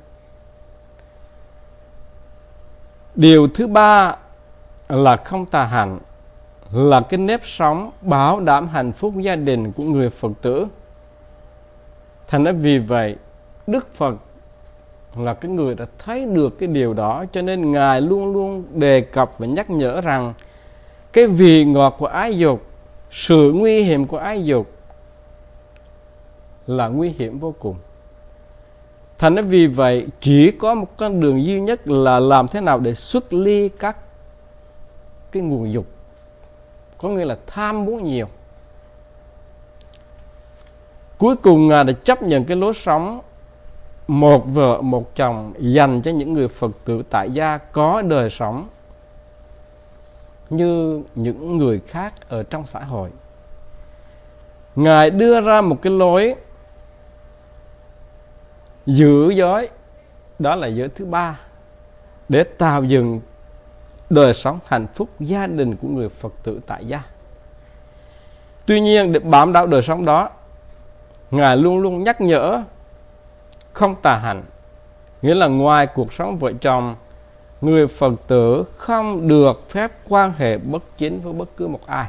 Speaker 1: Điều thứ ba là không tà hạnh, là cái nếp sống bảo đảm hạnh phúc gia đình của người Phật tử. Thành ra vì vậy Đức Phật là cái người đã thấy được cái điều đó, cho nên Ngài luôn luôn đề cập và nhắc nhở rằng cái vị ngọt của ái dục, sự nguy hiểm của ái dục là nguy hiểm vô cùng. Thành ra vì vậy chỉ có một con đường duy nhất là làm thế nào để xuất ly các cái nguồn dục, có nghĩa là tham muốn nhiều. Cuối cùng Ngài đã chấp nhận cái lối sống một vợ một chồng dành cho những người Phật tử tại gia có đời sống như những người khác ở trong xã hội. Ngài đưa ra một cái lối giữ giới, đó là giới thứ ba, để tạo dựng đời sống hạnh phúc gia đình của người Phật tử tại gia. Tuy nhiên để bám đạo đời sống đó, Ngài luôn luôn nhắc nhở không tà hạnh, nghĩa là ngoài cuộc sống vợ chồng, người Phật tử không được phép quan hệ bất chính với bất cứ một ai.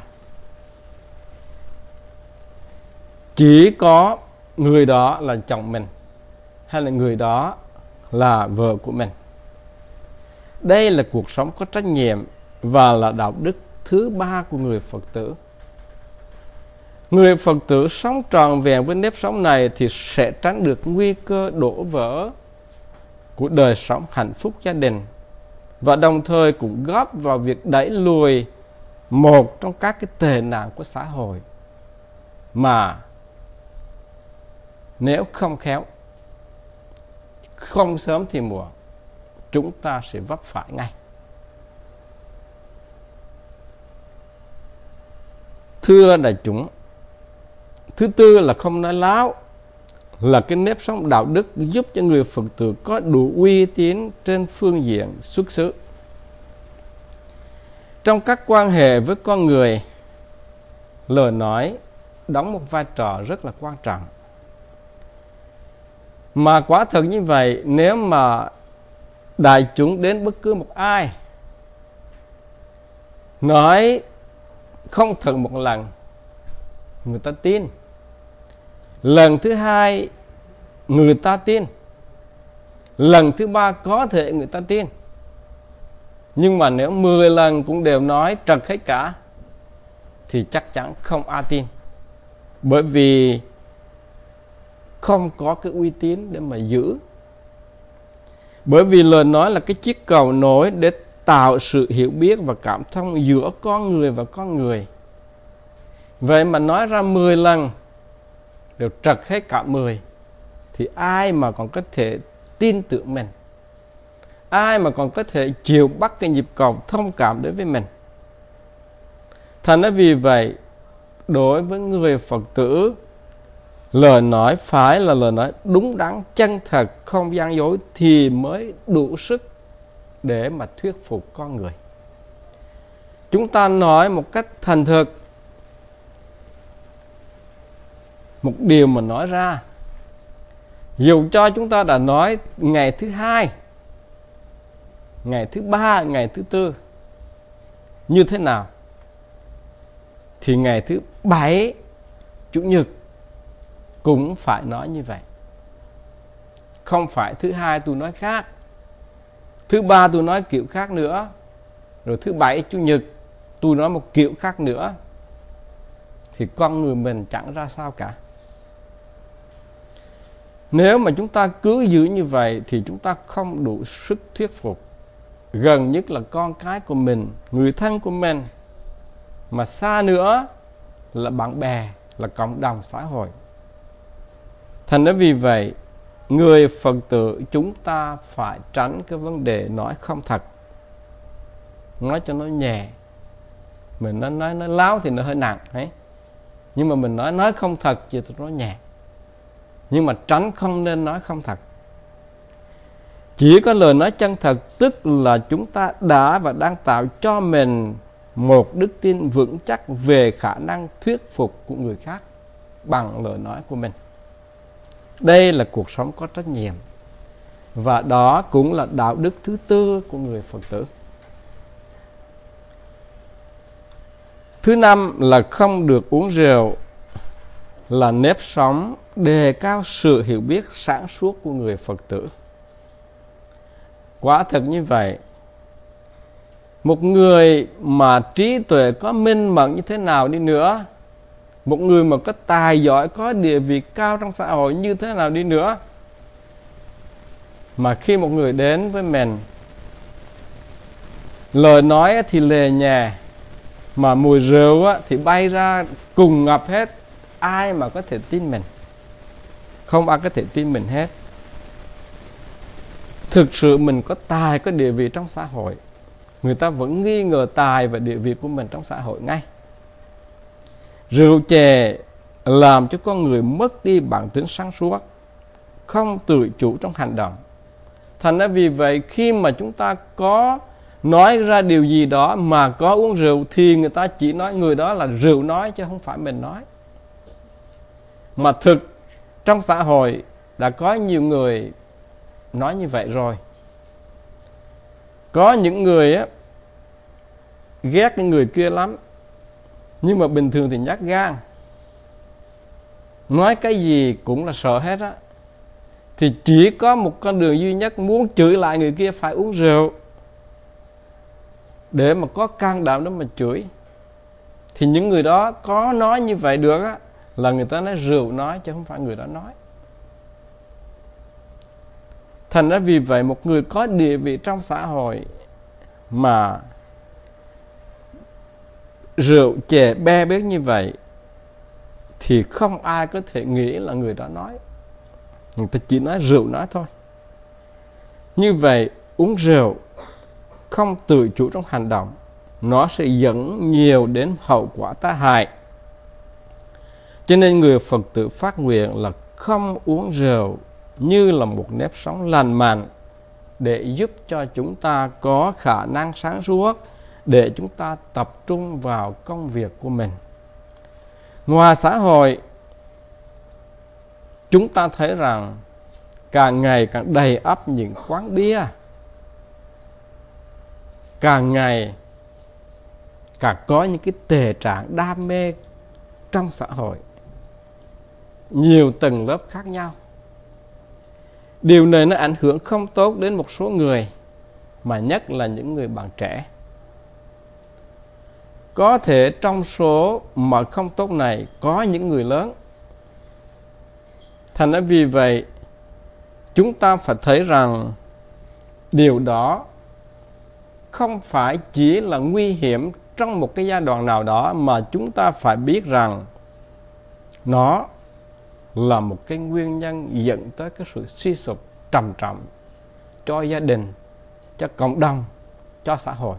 Speaker 1: Chỉ có người đó là chồng mình, hay là người đó là vợ của mình. Đây là cuộc sống có trách nhiệm và là đạo đức thứ ba của người Phật tử. Người Phật tử sống tròn vẹn với nếp sống này thì sẽ tránh được nguy cơ đổ vỡ của đời sống hạnh phúc gia đình, và đồng thời cũng góp vào việc đẩy lùi một trong các cái tệ nạn của xã hội mà nếu không khéo, không sớm thì muộn, chúng ta sẽ vấp phải ngay. Thưa đại chúng, thứ tư là không nói láo, là cái nếp sống đạo đức giúp cho người Phật tử có đủ uy tín trên phương diện xuất xứ. Trong các quan hệ với con người, lời nói đóng một vai trò rất là quan trọng. Mà quả thật như vậy, nếu mà đại chúng đến bất cứ một ai nói không thật một lần, người ta tin. Lần thứ hai người ta tin. Lần thứ ba có thể người ta tin. Nhưng mà nếu 10 lần cũng đều nói trật hết cả thì chắc chắn không ai tin. Bởi vì không có cái uy tín để mà giữ. Bởi vì lời nói là cái chiếc cầu nối để tạo sự hiểu biết và cảm thông giữa con người và con người. Vậy mà nói ra 10 lần đều trật hết cả 10 thì ai mà còn có thể tin tưởng mình, ai mà còn có thể chịu bắt cái nhịp cầu thông cảm đối với mình. Thành ra vì vậy, đối với người Phật tử, lời nói phải là lời nói đúng đắn, chân thật, không gian dối thì mới đủ sức để mà thuyết phục con người. Chúng ta nói một cách thành thực, một điều mà nói ra, dù cho chúng ta đã nói ngày thứ 2, ngày thứ 3, ngày thứ 4 như thế nào, thì ngày thứ 7, Chủ nhật cũng phải nói như vậy. Không phải thứ 2 tôi nói khác, thứ 3 tôi nói kiểu khác nữa, rồi thứ 7, Chủ nhật tôi nói một kiểu khác nữa, thì con người mình chẳng ra sao cả. Nếu mà chúng ta cứ giữ như vậy thì chúng ta không đủ sức thuyết phục, gần nhất là con cái của mình, người thân của mình, mà xa nữa là bạn bè, là cộng đồng xã hội. Thành ra vì vậy, người Phật tử chúng ta phải tránh cái vấn đề nói không thật, nói cho nó nhẹ. Mình nói láo thì nó hơi nặng ấy. Nhưng mà mình nói không thật thì nó nhẹ. Nhưng mà tránh không nên nói không thật. Chỉ có lời nói chân thật, tức là chúng ta đã và đang tạo cho mình một đức tin vững chắc về khả năng thuyết phục của người khác bằng lời nói của mình. Đây là cuộc sống có trách nhiệm, và đó cũng là đạo đức thứ tư của người Phật tử. Thứ năm là không được uống rượu, là nếp sống đề cao sự hiểu biết sáng suốt của người Phật tử. Quả thật như vậy, một người mà trí tuệ có minh mẫn như thế nào đi nữa, một người mà có tài giỏi, có địa vị cao trong xã hội như thế nào đi nữa, mà khi một người đến với mình, lời nói thì lề nhẹ, mà mùi rượu thì bay ra cùng ngập hết, ai mà có thể tin mình? Không ai có thể tin mình hết. Thực sự mình có tài, có địa vị trong xã hội, người ta vẫn nghi ngờ tài và địa vị của mình trong xã hội ngay. Rượu chè làm cho con người mất đi bản tính sáng suốt, không tự chủ trong hành động. Thành ra vì vậy, khi mà chúng ta có nói ra điều gì đó mà có uống rượu thì người ta chỉ nói người đó là rượu nói, chứ không phải mình nói. Mà thực trong xã hội đã có nhiều người nói như vậy rồi. Có những người ghét cái người kia lắm, nhưng mà bình thường thì nhát gan, nói cái gì cũng là sợ hết á. Thì chỉ có một con đường duy nhất, muốn chửi lại người kia phải uống rượu, để mà có can đảm đó mà chửi. thì những người đó có nói như vậy được á, là người ta nói rượu nói chứ không phải người đó nói. Thành ra vì vậy một người có địa vị trong xã hội mà rượu chè be bết như vậy thì không ai có thể nghĩ là người đó nói. Người ta chỉ nói rượu nói thôi. Như vậy uống rượu không tự chủ trong hành động, nó sẽ dẫn nhiều đến hậu quả tai hại. Cho nên người Phật tử phát nguyện là không uống rượu như là một nếp sống lành mạnh, để giúp cho chúng ta có khả năng sáng suốt, để chúng ta tập trung vào công việc của mình. Ngoài xã hội, chúng ta thấy rằng càng ngày càng đầy ắp những quán bia, càng ngày càng có những cái tệ trạng đam mê trong xã hội, nhiều tầng lớp khác nhau. Điều này nó ảnh hưởng không tốt đến một số người, mà nhất là những người bạn trẻ. Có thể trong số mà không tốt này có những người lớn. Thành ra vì vậy chúng ta phải thấy rằng điều đó không phải chỉ là nguy hiểm trong một cái giai đoạn nào đó, mà chúng ta phải biết rằng nó là một cái nguyên nhân dẫn tới cái sự suy sụp trầm trọng cho gia đình, cho cộng đồng, cho xã hội.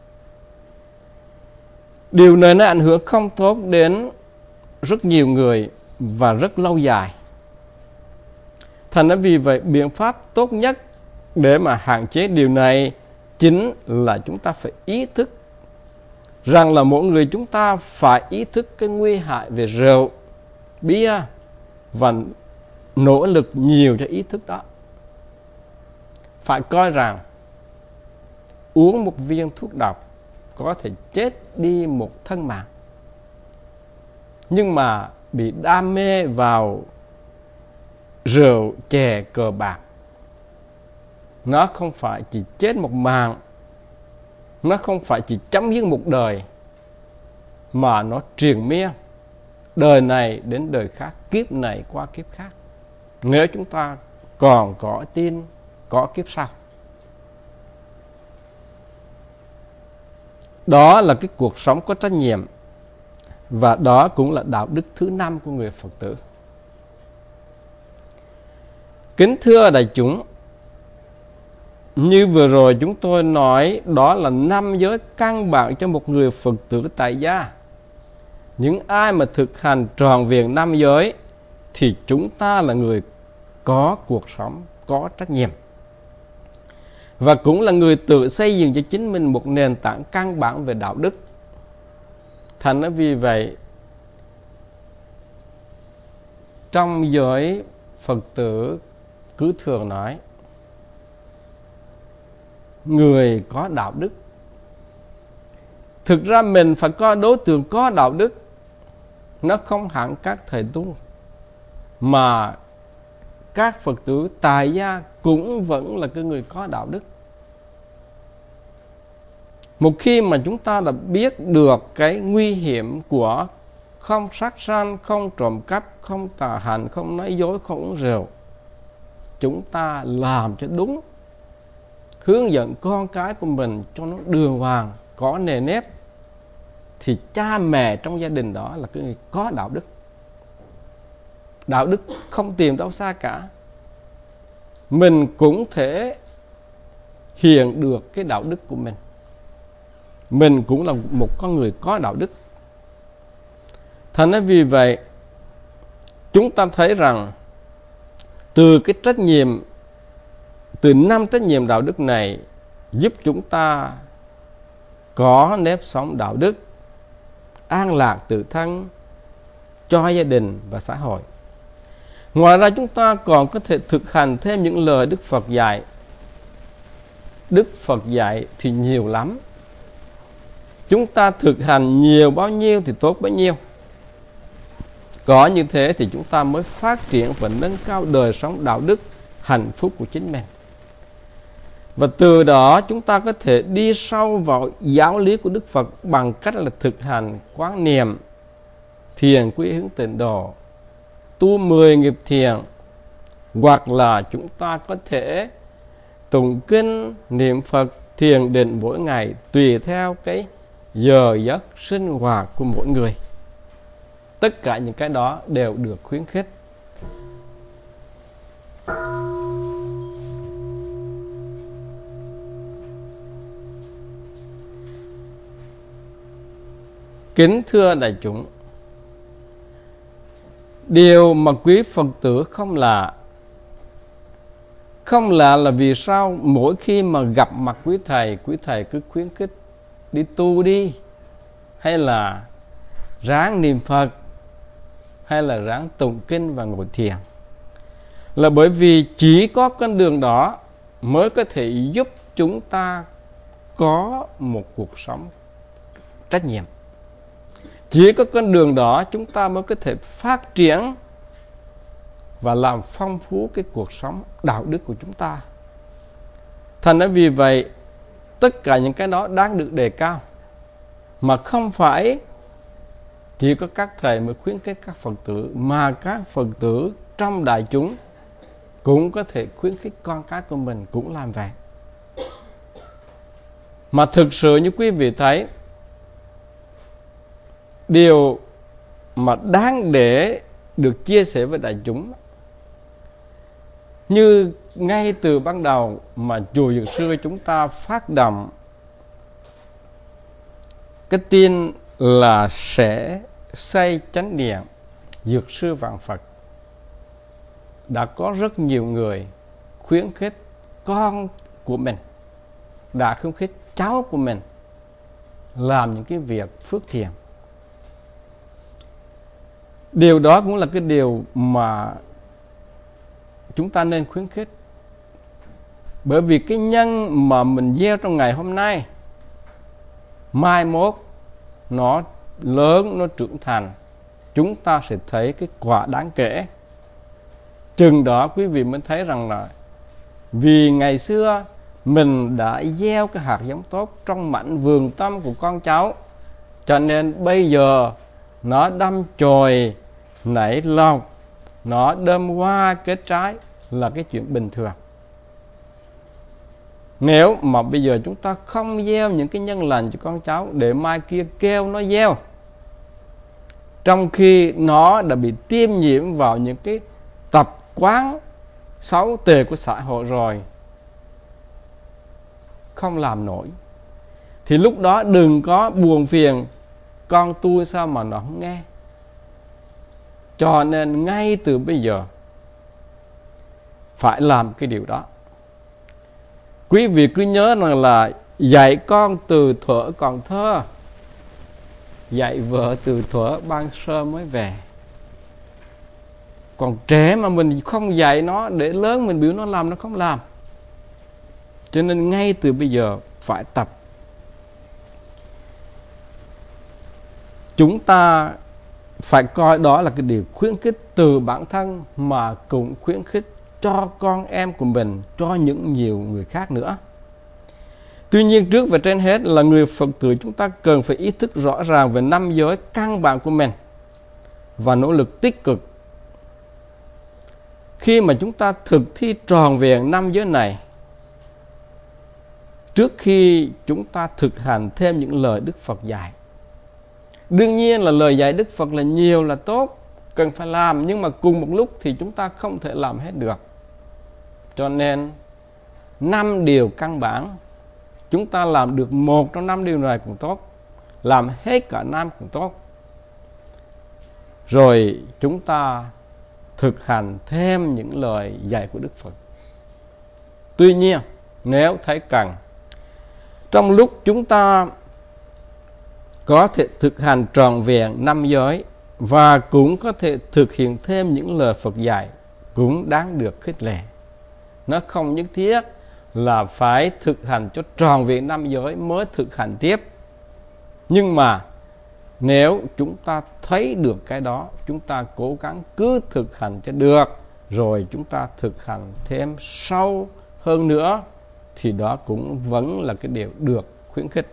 Speaker 1: Điều này nó ảnh hưởng không tốt đến rất nhiều người và rất lâu dài. Thành ra vì vậy biện pháp tốt nhất để mà hạn chế điều này chính là chúng ta phải ý thức rằng là mỗi người chúng ta phải ý thức cái nguy hại về rượu, bia và nỗ lực nhiều cho ý thức đó. Phải coi rằng uống một viên thuốc độc có thể chết đi một thân mạng, nhưng mà bị đam mê vào rượu, chè, cờ bạc, nó không phải chỉ chết một mạng, nó không phải chỉ chấm dứt một đời, mà nó triền miên đời này đến đời khác, kiếp này qua kiếp khác, nếu chúng ta còn có tin có kiếp sau. Đó là cái cuộc sống có trách nhiệm, và đó cũng là đạo đức thứ 5 của người Phật tử. Kính thưa đại chúng, như vừa rồi chúng tôi nói, đó là 5 giới căn bản cho một người Phật tử tại gia. Những ai mà thực hành trọn vẹn 5 giới thì chúng ta là người có cuộc sống, có trách nhiệm, và cũng là người tự xây dựng cho chính mình một nền tảng căn bản về đạo đức. Thành ra vì vậy, trong giới Phật tử cứ thường nói người có đạo đức. Thực ra mình phải coi đối tượng có đạo đức, nó không hẳn các thầy tu, mà các Phật tử tại gia cũng vẫn là cái người có đạo đức. Một khi mà chúng ta đã biết được cái nguy hiểm của không sát sanh, không trộm cắp, không tà hành, không nói dối, không uống rượu, chúng ta làm cho đúng, hướng dẫn con cái của mình cho nó đường hoàng, có nề nếp, thì cha mẹ trong gia đình đó là cái người có đạo đức. Đạo đức không tìm đâu xa cả. Mình cũng thể hiện được cái đạo đức của mình. Mình cũng là một con người có đạo đức. Thành ra vì vậy, chúng ta thấy rằng từ cái trách nhiệm, từ 5 trách nhiệm đạo đức này giúp chúng ta có nếp sống đạo đức, an lạc tự thân cho gia đình và xã hội. Ngoài ra chúng ta còn có thể thực hành thêm những lời Đức Phật dạy. Đức Phật dạy thì nhiều lắm. Chúng ta thực hành nhiều bao nhiêu thì tốt bấy nhiêu. Có như thế thì chúng ta mới phát triển và nâng cao đời sống đạo đức, hạnh phúc của chính mình. Và từ đó chúng ta có thể đi sâu vào giáo lý của Đức Phật bằng cách là thực hành quán niệm, thiền quy hướng tịnh độ, tu 10 nghiệp thiền, hoặc là chúng ta có thể tụng kinh, niệm Phật, thiền định mỗi ngày tùy theo cái giờ giấc sinh hoạt của mỗi người. Tất cả những cái đó đều được khuyến khích. Kính thưa đại chúng, điều mà quý Phật tử không lạ là vì sao mỗi khi mà gặp mặt quý thầy cứ khuyến khích đi tu đi, hay là ráng niệm Phật, hay là ráng tụng kinh và ngồi thiền. Là bởi vì chỉ có con đường đó mới có thể giúp chúng ta có một cuộc sống trách nhiệm. Chỉ có con đường đó chúng ta mới có thể phát triển và làm phong phú cái cuộc sống đạo đức của chúng ta. Thành ra vì vậy, tất cả những cái đó đáng được đề cao, mà không phải chỉ có các thầy mới khuyến khích các Phật tử, mà các Phật tử trong đại chúng cũng có thể khuyến khích con cái của mình cũng làm vậy. Mà thực sự như quý vị thấy, điều mà đáng để được chia sẻ với đại chúng, như ngay từ ban đầu mà chùa Dược Sư chúng ta phát động cái tin là sẽ xây chánh điện Dược Sư Vạn Phật, đã có rất nhiều người khuyến khích con của mình, đã khuyến khích cháu của mình làm những cái việc phước thiện. Điều đó cũng là cái điều mà chúng ta nên khuyến khích. Bởi vì cái nhân mà mình gieo trong ngày hôm nay, mai mốt nó lớn, nó trưởng thành, chúng ta sẽ thấy cái quả đáng kể. Chừng đó quý vị mới thấy rằng là vì ngày xưa mình đã gieo cái hạt giống tốt trong mảnh vườn tâm của con cháu, cho nên bây giờ nó đâm chồi nảy lộc, nó đơm hoa kết trái là cái chuyện bình thường. Nếu mà bây giờ chúng ta không gieo những cái nhân lành cho con cháu, để mai kia kêu nó gieo, trong khi nó đã bị tiêm nhiễm vào những cái tập quán xấu tệ của xã hội rồi, không làm nổi, thì lúc đó đừng có buồn phiền con tôi sao mà nó không nghe. Cho nên ngay từ bây giờ phải làm cái điều đó. Quý vị cứ nhớ rằng là dạy con từ thuở còn thơ, dạy vợ từ thuở ban sơ mới về. Còn trẻ mà mình không dạy nó, để lớn mình biểu nó làm, nó không làm. Cho nên ngay từ bây giờ phải tập. Chúng ta phải coi đó là cái điều khuyến khích từ bản thân, mà cũng khuyến khích cho con em của mình, cho những nhiều người khác nữa. Tuy nhiên trước và trên hết là người Phật tử chúng ta cần phải ý thức rõ ràng về 5 giới căn bản của mình và nỗ lực tích cực. Khi mà chúng ta thực thi tròn vẹn 5 giới này, trước khi chúng ta thực hành thêm những lời Đức Phật dạy. Đương nhiên là lời dạy Đức Phật là nhiều, là tốt, cần phải làm, nhưng mà cùng một lúc thì chúng ta không thể làm hết được. Cho nên 5 điều căn bản, chúng ta làm được một trong 5 điều này cũng tốt, làm hết cả 5 cũng tốt. Rồi chúng ta thực hành thêm những lời dạy của Đức Phật. Tuy nhiên, nếu thấy cần, trong lúc chúng ta có thể thực hành trọn vẹn 5 giới và cũng có thể thực hiện thêm những lời Phật dạy, cũng đáng được khích lệ. Nó không nhất thiết là phải thực hành cho tròn vẹn 5 giới mới thực hành tiếp. Nhưng mà nếu chúng ta thấy được cái đó, chúng ta cố gắng cứ thực hành cho được, rồi chúng ta thực hành thêm sâu hơn nữa, thì đó cũng vẫn là cái điều được khuyến khích.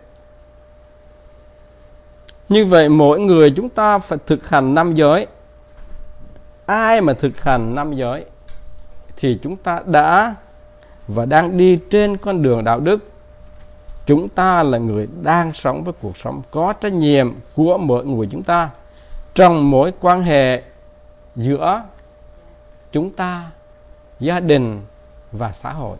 Speaker 1: Như vậy mỗi người chúng ta phải thực hành 5 giới. Ai mà thực hành 5 giới thì chúng ta đã và đang đi trên con đường đạo đức. Chúng ta là người đang sống với cuộc sống có trách nhiệm của mỗi người chúng ta trong mối quan hệ giữa chúng ta, gia đình và xã hội.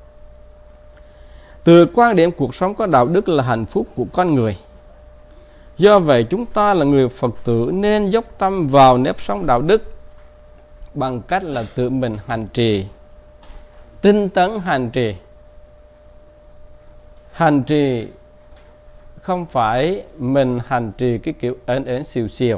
Speaker 1: Từ quan điểm cuộc sống có đạo đức là hạnh phúc của con người. Do vậy chúng ta là người Phật tử nên dốc tâm vào nếp sống đạo đức bằng cách là tự mình hành trì, tinh tấn hành trì. Hành trì không phải mình hành trì cái kiểu ến xìu xìu.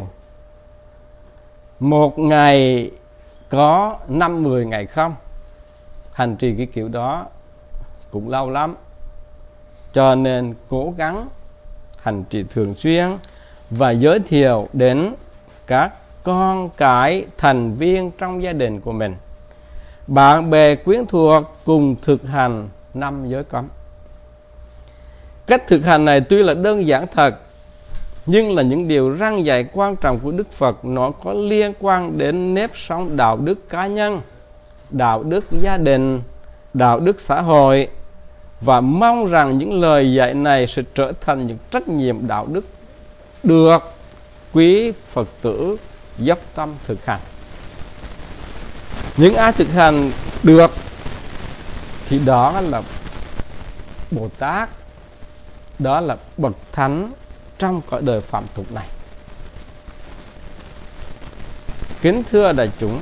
Speaker 1: Một ngày có 5-10 ngày không. Hành trì cái kiểu đó cũng lâu lắm. Cho nên cố gắng hành trì thường xuyên và giới thiệu đến các con cái thành viên trong gia đình của mình, bạn bè quyến thuộc cùng thực hành 5 giới cấm. Cách thực hành này tuy là đơn giản thật, nhưng là những điều răn dạy quan trọng của Đức Phật. Nó có liên quan đến nếp sống đạo đức cá nhân, đạo đức gia đình, đạo đức xã hội, và mong rằng những lời dạy này sẽ trở thành những trách nhiệm đạo đức được quý Phật tử dốc tâm thực hành. Những ai thực hành được thì đó là Bồ Tát, đó là bậc thánh trong cõi đời phạm tục này. Kính thưa đại chúng,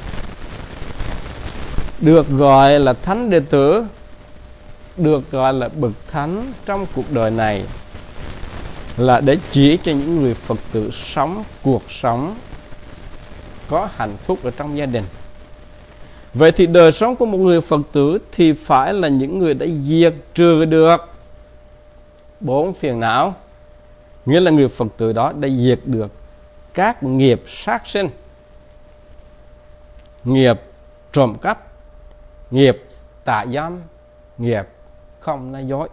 Speaker 1: được gọi là thánh đệ tử, được gọi là bậc thánh trong cuộc đời này là để chỉ cho những người Phật tử sống cuộc sống có hạnh phúc ở trong gia đình. Vậy thì đời sống của một người Phật tử thì phải là những người đã diệt trừ được 4 phiền não. Nghĩa là người Phật tử đó đã diệt được các nghiệp sát sinh, nghiệp trộm cắp, nghiệp tà dâm, nghiệp không nói dối.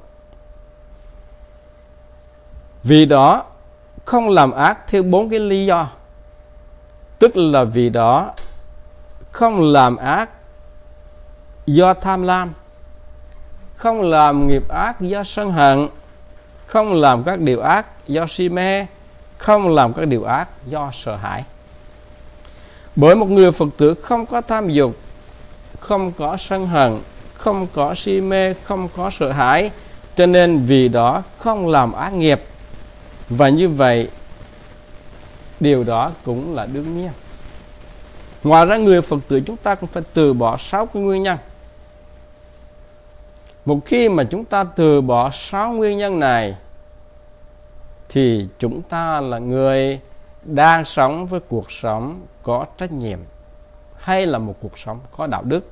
Speaker 1: Vì đó không làm ác theo 4 cái lý do. Tức là vì đó không làm ác do tham lam, không làm nghiệp ác do sân hận, không làm các điều ác do si mê, không làm các điều ác do sợ hãi. Bởi một người Phật tử không có tham dục, không có sân hận, không có si mê, không có sợ hãi, cho nên vì đó không làm ác nghiệp. Và như vậy điều đó cũng là đương nhiên. Ngoài ra người Phật tử chúng ta cũng phải từ bỏ 6 cái nguyên nhân. Một khi mà chúng ta từ bỏ 6 nguyên nhân này thì chúng ta là người đang sống với cuộc sống có trách nhiệm hay là một cuộc sống có đạo đức.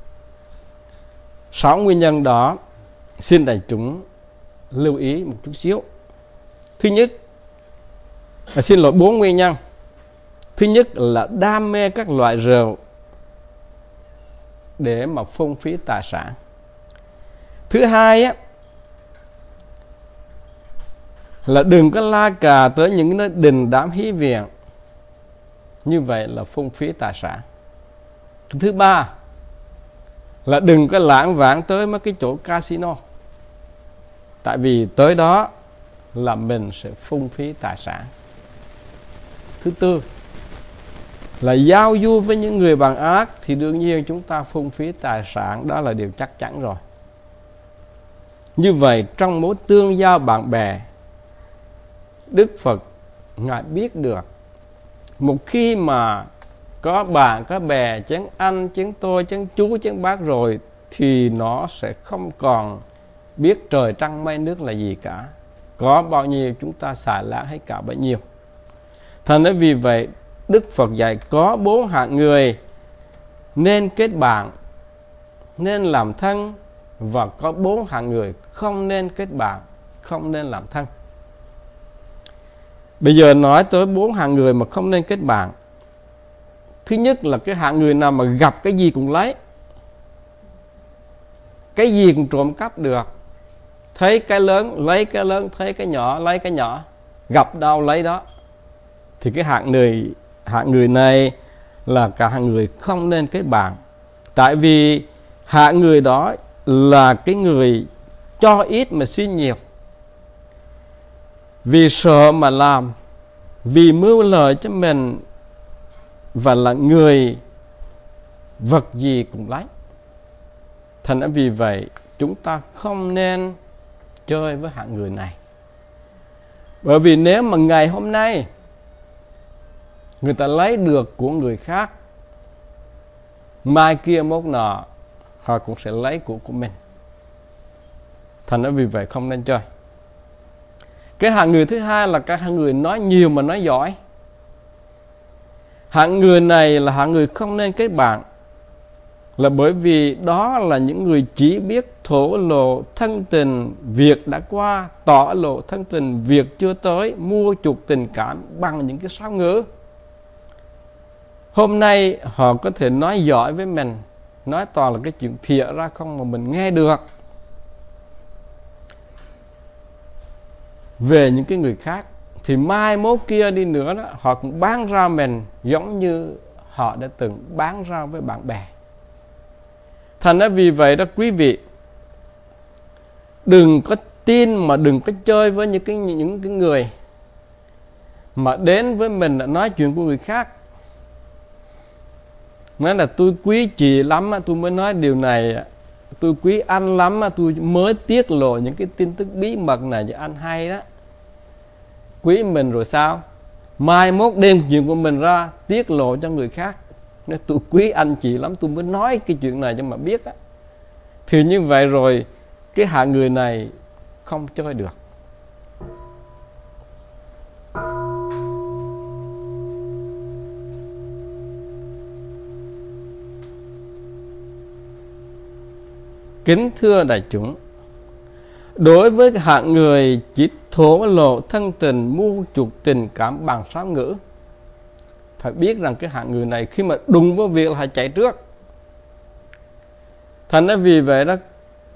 Speaker 1: 6 nguyên nhân đó xin đại chúng lưu ý một chút xíu. Thứ nhất, 4 nguyên nhân. Thứ nhất là đam mê các loại rượu để mà phung phí tài sản. Thứ hai á, là đừng có la cà tới những nơi đình đám hí viện, như vậy là phung phí tài sản. Thứ ba là đừng có lãng vãng tới mấy cái chỗ casino, tại vì tới đó là mình sẽ phung phí tài sản. Thứ tư là giao du với những người bằng ác, thì đương nhiên chúng ta phung phí tài sản, đó là điều chắc chắn rồi. Như vậy trong mối tương giao bạn bè, Đức Phật Ngài biết được một khi mà có bạn, có bè, chén anh, chén tôi, chén chú, chén bác rồi thì nó sẽ không còn biết trời trăng mây nước là gì cả. Có bao nhiêu chúng ta xài lãng hết cả bấy nhiêu. Thành ra vì vậy Đức Phật dạy có 4 hạng người nên kết bạn, nên làm thân, và có 4 hạng người không nên kết bạn, không nên làm thân. Bây giờ nói tới 4 hạng người mà không nên kết bạn. Thứ nhất là cái hạng người nào mà gặp cái gì cũng lấy. cái gì cũng trộm cắp được. Thấy cái lớn lấy cái lớn, thấy cái nhỏ lấy cái nhỏ, gặp đâu lấy đó. Thì cái hạng người này là cả hạng người không nên kết bạn. Tại vì hạng người đó là cái người cho ít mà xin nhiều, vì sợ mà làm, vì mưu lợi cho mình, và là người vật gì cũng lấy. Thành ra vì vậy chúng ta không nên chơi với hạng người này. Bởi vì nếu mà ngày hôm nay người ta lấy được của người khác, mai kia mốt nọ họ cũng sẽ lấy của mình. Thành ra vì vậy không nên chơi. Cái hạng người thứ hai là cái hạng người nói nhiều mà nói giỏi. Hạng người này là hạng người không nên kết bạn, là bởi vì đó là những người chỉ biết thổ lộ thân tình việc đã qua, tỏ lộ thân tình việc chưa tới, mua chuộc tình cảm bằng những cái sáo ngữ. Hôm nay họ có thể nói giỏi với mình, nói toàn là cái chuyện phịa ra không mà mình nghe được về những cái người khác, thì mai mốt kia đi nữa đó, họ cũng bán ra mình giống như họ đã từng bán ra với bạn bè. Thành ra vì vậy đó quý vị, đừng có tin mà đừng có chơi với những cái người mà đến với mình đã nói chuyện của người khác. Nói là tôi quý chị lắm, tôi mới nói điều này, tôi quý anh lắm, tôi mới tiết lộ những cái tin tức bí mật này cho anh hay đó. Quý mình rồi sao? Mai mốt đem chuyện của mình ra tiết lộ cho người khác. Nói tôi quý anh chị lắm, tôi mới nói cái chuyện này cho mà biết á. Thì như vậy rồi cái hạng người này không chơi được. Kính thưa đại chúng, đối với cái hạng người chỉ thổ lộ thân tình, mua chuộc tình cảm bằng sáo ngữ, phải biết rằng cái hạng người này khi mà đụng vào việc là chạy trước. Thành ra vì vậy đó,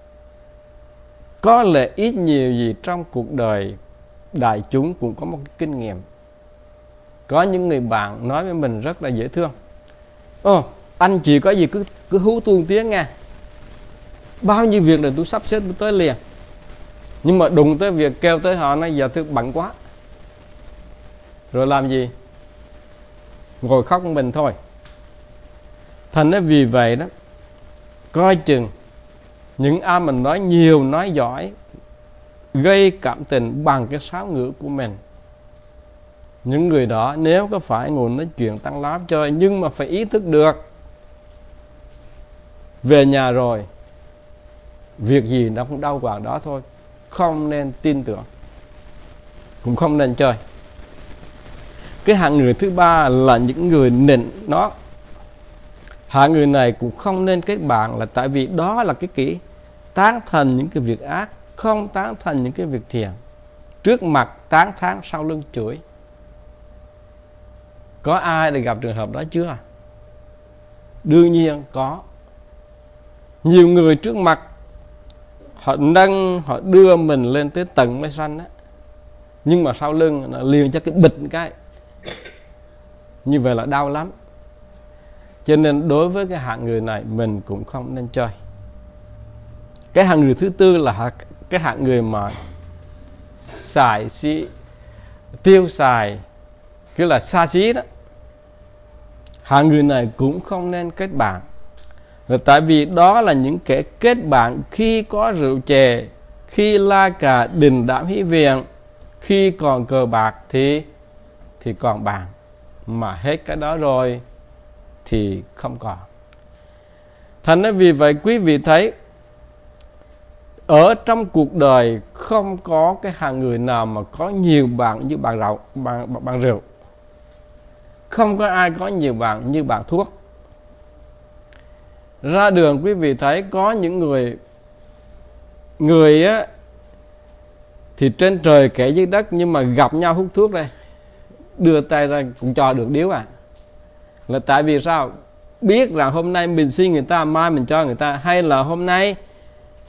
Speaker 1: có lẽ ít nhiều gì trong cuộc đời đại chúng cũng có một cái kinh nghiệm. Có những người bạn nói với mình rất là dễ thương: anh chị có gì cứ hú tôi một tiếng nghe, bao nhiêu việc là tôi sắp xếp tôi tới liền. Nhưng mà đụng tới việc kêu tới họ, nói giờ tôi bận quá, rồi làm gì? Ngồi khóc một mình thôi. Thành ra vì vậy đó, coi chừng những ai mình nói nhiều, nói giỏi, gây cảm tình bằng cái sáo ngữ của mình, những người đó nếu có phải ngồi nói chuyện tăng láp chơi, nhưng mà phải ý thức được về nhà rồi việc gì nó cũng đau vào đó thôi, không nên tin tưởng, cũng không nên chơi. Cái hạng người thứ ba là những người nịnh nó. Hạng người này cũng không nên kết bạn, là tại vì đó là cái kỹ tán thành những cái việc ác, không tán thành những cái việc thiện. Trước mặt tán thán, sau lưng chửi. Có ai đã gặp trường hợp đó chưa? Đương nhiên có. Nhiều người trước mặt họ nâng, họ đưa mình lên tới tầng mây xanh á, nhưng mà sau lưng nó liền cho cái bịch cái. Như vậy là đau lắm. Cho nên đối với cái hạng người này mình cũng không nên chơi. Cái hạng người thứ tư là cái hạng người mà tiêu xài, cứ là xa xí đó. Hạng người này cũng không nên kết bạn. Tại vì đó là những kẻ kết bạn khi có rượu chè, khi la cà đình đám hí viện, khi còn cờ bạc thì còn bàn, mà hết cái đó rồi thì không còn. Thành ra vì vậy quý vị thấy, ở trong cuộc đời không có cái hạng người nào mà có nhiều bạn như bạn rượu. Không có ai có nhiều bạn như bạn thuốc. Ra đường quý vị thấy có những người á thì trên trời kẻ dưới đất, nhưng mà gặp nhau hút thuốc đây, đưa tay ra cũng cho được điếu à. Là tại vì sao? Biết rằng hôm nay mình xin người ta, mai mình cho người ta. Hay là hôm nay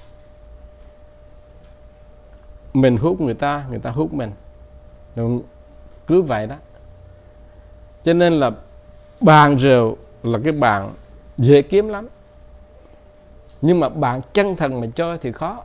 Speaker 1: mình hút người ta hút mình. Cứ vậy đó. Cho nên là bạn rượu là cái bạn dễ kiếm lắm. Nhưng mà bạn chân thành mà chơi thì khó.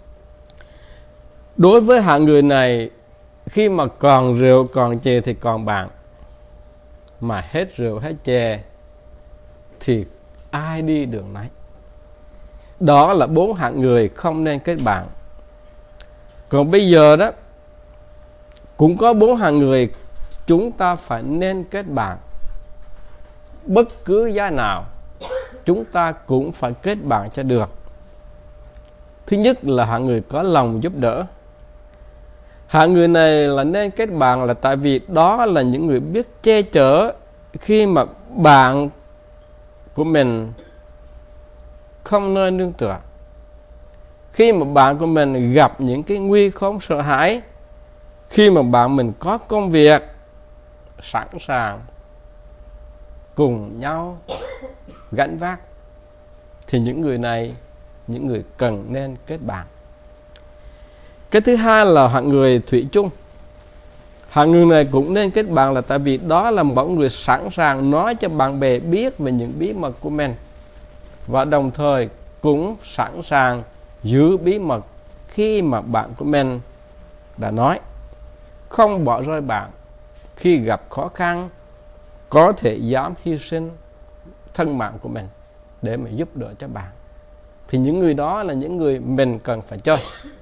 Speaker 1: Đối với hạng người này, khi mà còn rượu còn chè thì còn bạn, mà hết rượu hết chè thì ai đi đường nấy. Đó là 4 hạng người không nên kết bạn. Còn bây giờ đó, cũng có 4 hạng người chúng ta phải nên kết bạn. Bất cứ giá nào chúng ta cũng phải kết bạn cho được. Thứ nhất là hạng người có lòng giúp đỡ. Hạng người này là nên kết bạn là tại vì đó là những người biết che chở khi mà bạn của mình không nơi nương tựa. Khi mà bạn của mình gặp những cái nguy khốn sợ hãi, khi mà bạn mình có công việc, sẵn sàng cùng nhau gánh vác, thì những người này, những người cần nên kết bạn. Cái thứ hai là hạng người thủy chung. Hạng người này cũng nên kết bạn là tại vì đó là một người sẵn sàng nói cho bạn bè biết về những bí mật của mình, và đồng thời cũng sẵn sàng giữ bí mật khi mà bạn của mình đã nói. Không bỏ rơi bạn khi gặp khó khăn, có thể dám hy sinh thân mạng của mình để mà giúp đỡ cho bạn. Thì những người đó là những người mình cần phải chơi.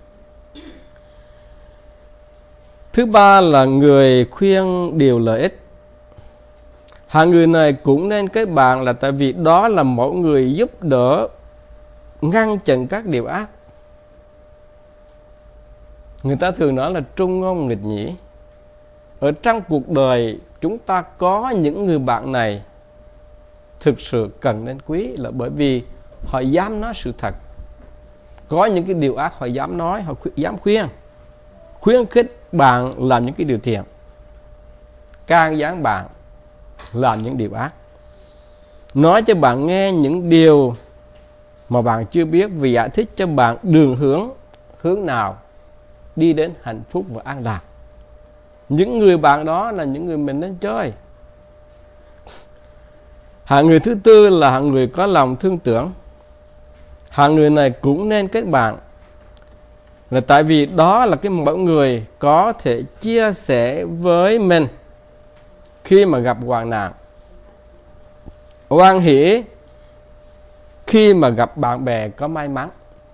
Speaker 1: Thứ ba là người khuyên điều lợi ích. Hạng người này cũng nên kết bạn là tại vì đó là mỗi người giúp đỡ ngăn chặn các điều ác. Người ta thường nói là trung ngôn nghịch nhĩ. Ở trong cuộc đời chúng ta có những người bạn này thực sự cần nên quý, là bởi vì họ dám nói sự thật. Có những cái điều ác họ dám nói, họ dám khuyến khích bạn làm những cái điều thiện, can gián bạn làm những điều ác, nói cho bạn nghe những điều mà bạn chưa biết, vì giải thích cho bạn đường hướng nào đi đến hạnh phúc và an lạc. Những người bạn đó là những người mình nên chơi. Hạng người thứ tư là hạng người có lòng thương tưởng. Hạng người này cũng nên kết bạn là tại vì đó là cái mẫu người có thể chia sẻ với mình khi mà gặp hoạn nạn, hoan hỷ khi mà gặp bạn bè có may mắn,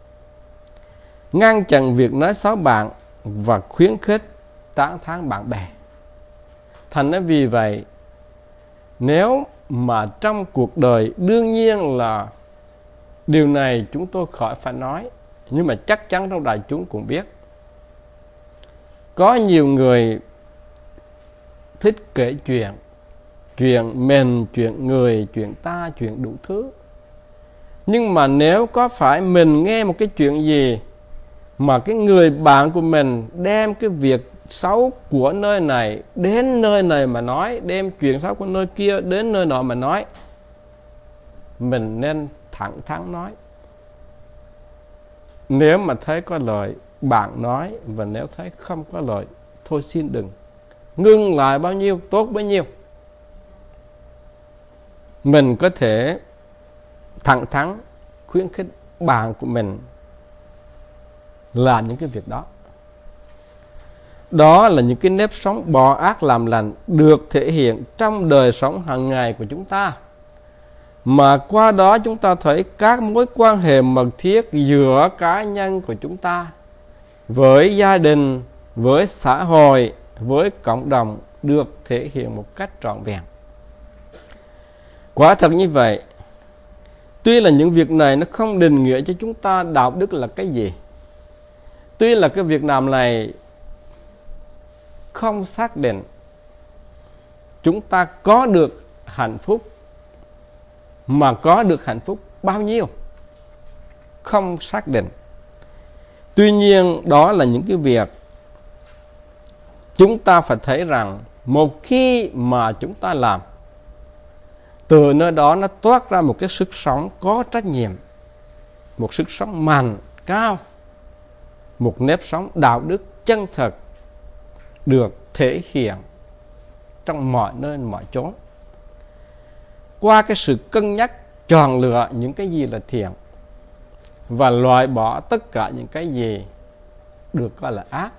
Speaker 1: ngăn chặn việc nói xấu bạn và khuyến khích tán thán bạn bè. Thành ra vì vậy, nếu mà trong cuộc đời, đương nhiên là điều này chúng tôi khỏi phải nói, nhưng mà chắc chắn trong đại chúng cũng biết, có nhiều người thích kể chuyện mình, chuyện người, chuyện ta, chuyện đủ thứ. Nhưng mà nếu có phải mình nghe một cái chuyện gì mà cái người bạn của mình đem cái việc xấu của nơi này đến nơi này mà nói, đem chuyện xấu của nơi kia đến nơi nọ mà nói, mình nên thẳng thắn nói. Nếu mà thấy có lợi, bạn nói, và nếu thấy không có lợi, thôi xin đừng. Ngưng lại bao nhiêu, tốt bấy nhiêu. Mình có thể thẳng thắn khuyến khích bạn của mình làm những cái việc đó. Đó là những cái nếp sống bỏ ác làm lành được thể hiện trong đời sống hàng ngày của chúng ta, mà qua đó chúng ta thấy các mối quan hệ mật thiết giữa cá nhân của chúng ta với gia đình, với xã hội, với cộng đồng được thể hiện một cách trọn vẹn. Quả thật như vậy, tuy là những việc này nó không định nghĩa cho chúng ta đạo đức là cái gì, tuy là cái việc làm này không xác định chúng ta có được hạnh phúc, mà có được hạnh phúc bao nhiêu không xác định. Tuy nhiên đó là những cái việc chúng ta phải thấy rằng một khi mà chúng ta làm, từ nơi đó nó toát ra một cái sức sống có trách nhiệm, một sức sống mạnh, cao, một nếp sống đạo đức chân thật được thể hiện trong mọi nơi mọi chốn, qua cái sự cân nhắc chọn lựa những cái gì là thiện và loại bỏ tất cả những cái gì được coi là ác,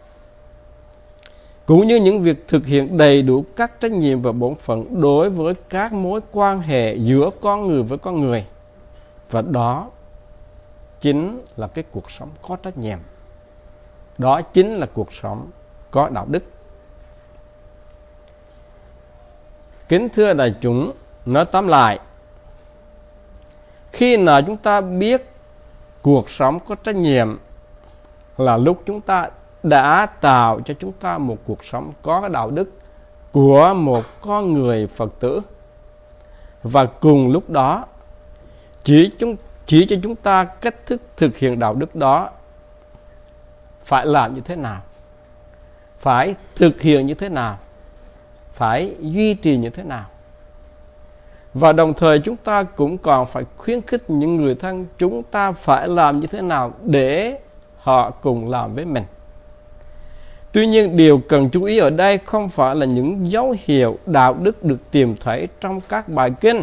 Speaker 1: cũng như những việc thực hiện đầy đủ các trách nhiệm và bổn phận đối với các mối quan hệ giữa con người với con người. Và đó chính là cái cuộc sống có trách nhiệm. Đó chính là cuộc sống có đạo đức. Kính thưa đại chúng, nói tóm lại, khi nào chúng ta biết cuộc sống có trách nhiệm là lúc chúng ta đã tạo cho chúng ta một cuộc sống có đạo đức của một con người Phật tử. Và cùng lúc đó chỉ cho chúng ta cách thức thực hiện đạo đức đó phải làm như thế nào, phải thực hiện như thế nào, phải duy trì như thế nào. Và đồng thời chúng ta cũng còn phải khuyến khích những người thân chúng ta phải làm như thế nào để họ cùng làm với mình. Tuy nhiên, điều cần chú ý ở đây không phải là những dấu hiệu đạo đức được tìm thấy trong các bài kinh,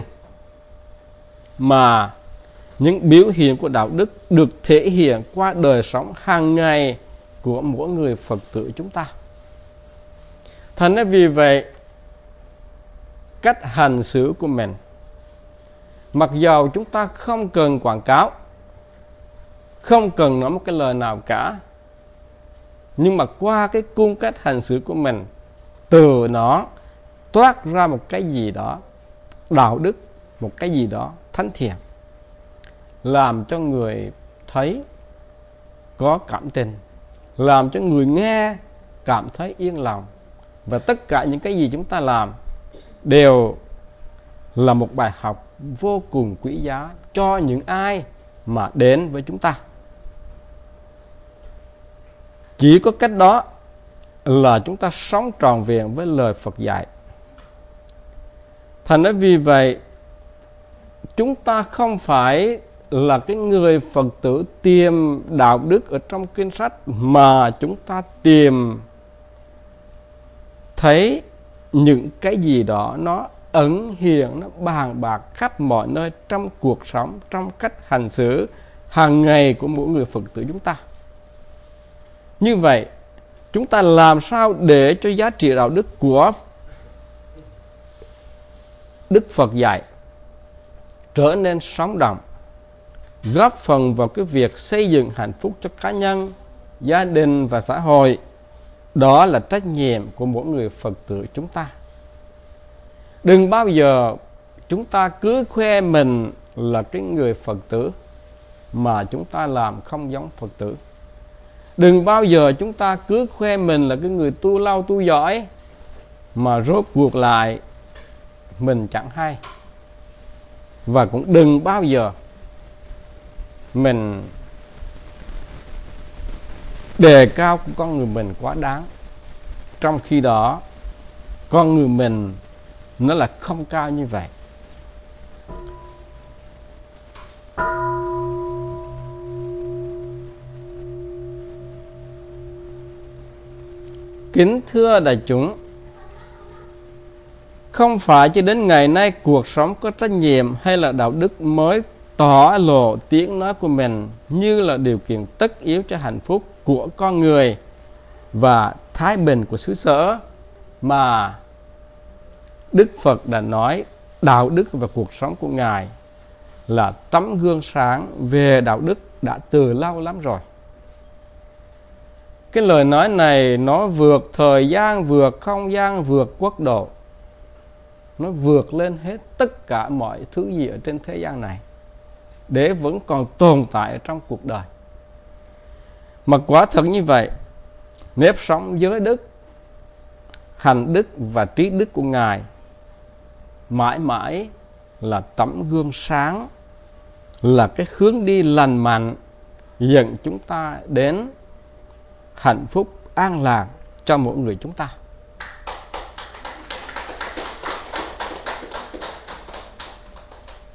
Speaker 1: mà những biểu hiện của đạo đức được thể hiện qua đời sống hàng ngày của mỗi người Phật tử chúng ta. Thành ra vì vậy, cách hành xử của mình, mặc dầu chúng ta không cần quảng cáo, không cần nói một cái lời nào cả, nhưng mà qua cái cung cách hành xử của mình, từ nó toát ra một cái gì đó đạo đức, một cái gì đó thánh thiện, làm cho người thấy có cảm tình, làm cho người nghe cảm thấy yên lòng. Và tất cả những cái gì chúng ta làm đều là một bài học vô cùng quý giá cho những ai mà đến với chúng ta. Chỉ có cách đó là chúng ta sống trọn vẹn với lời Phật dạy. Thành ra vì vậy, chúng ta không phải là cái người Phật tử tìm đạo đức ở trong kinh sách, mà chúng ta tìm thấy những cái gì đó nó ẩn hiện, nó bàn bạc khắp mọi nơi trong cuộc sống, trong cách hành xử hàng ngày của mỗi người Phật tử chúng ta. Như vậy, chúng ta làm sao để cho giá trị đạo đức của Đức Phật dạy trở nên sống động, góp phần vào cái việc xây dựng hạnh phúc cho cá nhân, gia đình và xã hội. Đó là trách nhiệm của mỗi người Phật tử chúng ta. Đừng bao giờ chúng ta cứ khoe mình là cái người Phật tử mà chúng ta làm không giống Phật tử. Đừng bao giờ chúng ta cứ khoe mình là cái người tu lâu tu giỏi mà rốt cuộc lại mình chẳng hay. Và cũng đừng bao giờ mình đề cao con người mình quá đáng, trong khi đó con người mình nó là không cao như vậy. Kính thưa đại chúng, không phải cho đến ngày nay cuộc sống có trách nhiệm hay là đạo đức mới tỏ lộ tiếng nói của mình như là điều kiện tất yếu cho hạnh phúc của con người và thái bình của xứ sở, mà Đức Phật đã nói đạo đức và cuộc sống của Ngài là tấm gương sáng về đạo đức đã từ lâu lắm rồi. Cái lời nói này nó vượt thời gian, vượt không gian, vượt quốc độ. Nó vượt lên hết tất cả mọi thứ gì ở trên thế gian này để vẫn còn tồn tại ở trong cuộc đời. Mà quả thật như vậy, nếp sống giới đức, hành đức và trí đức của Ngài mãi mãi là tấm gương sáng, là cái hướng đi lành mạnh dẫn chúng ta đến hạnh phúc an lạc cho mỗi người chúng ta.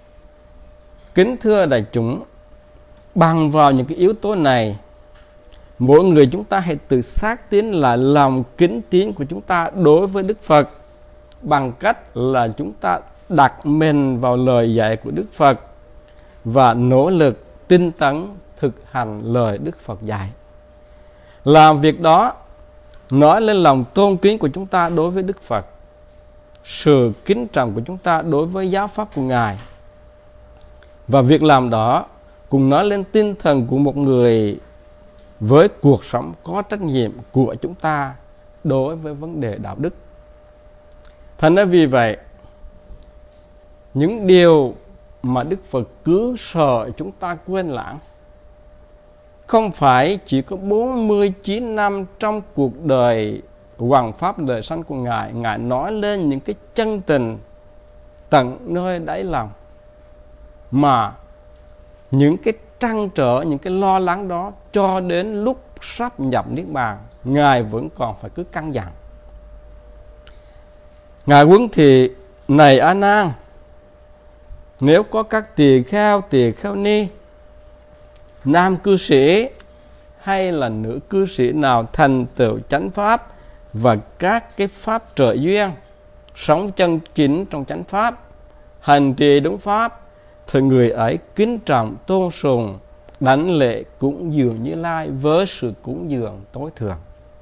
Speaker 1: Kính thưa đại chúng, bằng vào những cái yếu tố này Mỗi người chúng ta hãy tự xác tín lại lòng kính tín của chúng ta đối với Đức Phật bằng cách là chúng ta đặt mình vào lời dạy của Đức Phật và nỗ lực tinh tấn thực hành lời Đức Phật dạy. Làm việc đó nói lên lòng tôn kính của chúng ta đối với Đức Phật, sự kính trọng của chúng ta đối với giáo pháp của Ngài. Và việc làm đó cũng nói lên tinh thần của một người với cuộc sống có trách nhiệm của chúng ta đối với vấn đề đạo đức. Thành ra vì vậy, những điều mà Đức Phật cứ sợ chúng ta quên lãng. Không phải chỉ có 49 năm trong cuộc đời hoằng pháp đời sanh của Ngài, Ngài nói lên những cái chân tình tận nơi đáy lòng, mà những cái trăn trở, những cái lo lắng đó cho đến lúc sắp nhập Niết Bàn, Ngài vẫn còn phải cứ căn dặn. Ngài huấn thị: này A Nan, nếu có các tỳ kheo ni, nam cư sĩ hay là nữ cư sĩ nào thành tựu chánh pháp và các cái pháp trợ duyên, sống chân chính trong chánh pháp, hành trì đúng pháp, thì người ấy kính trọng tôn sùng đảnh lễ cúng dường Như Lai với sự cúng dường tối thượng.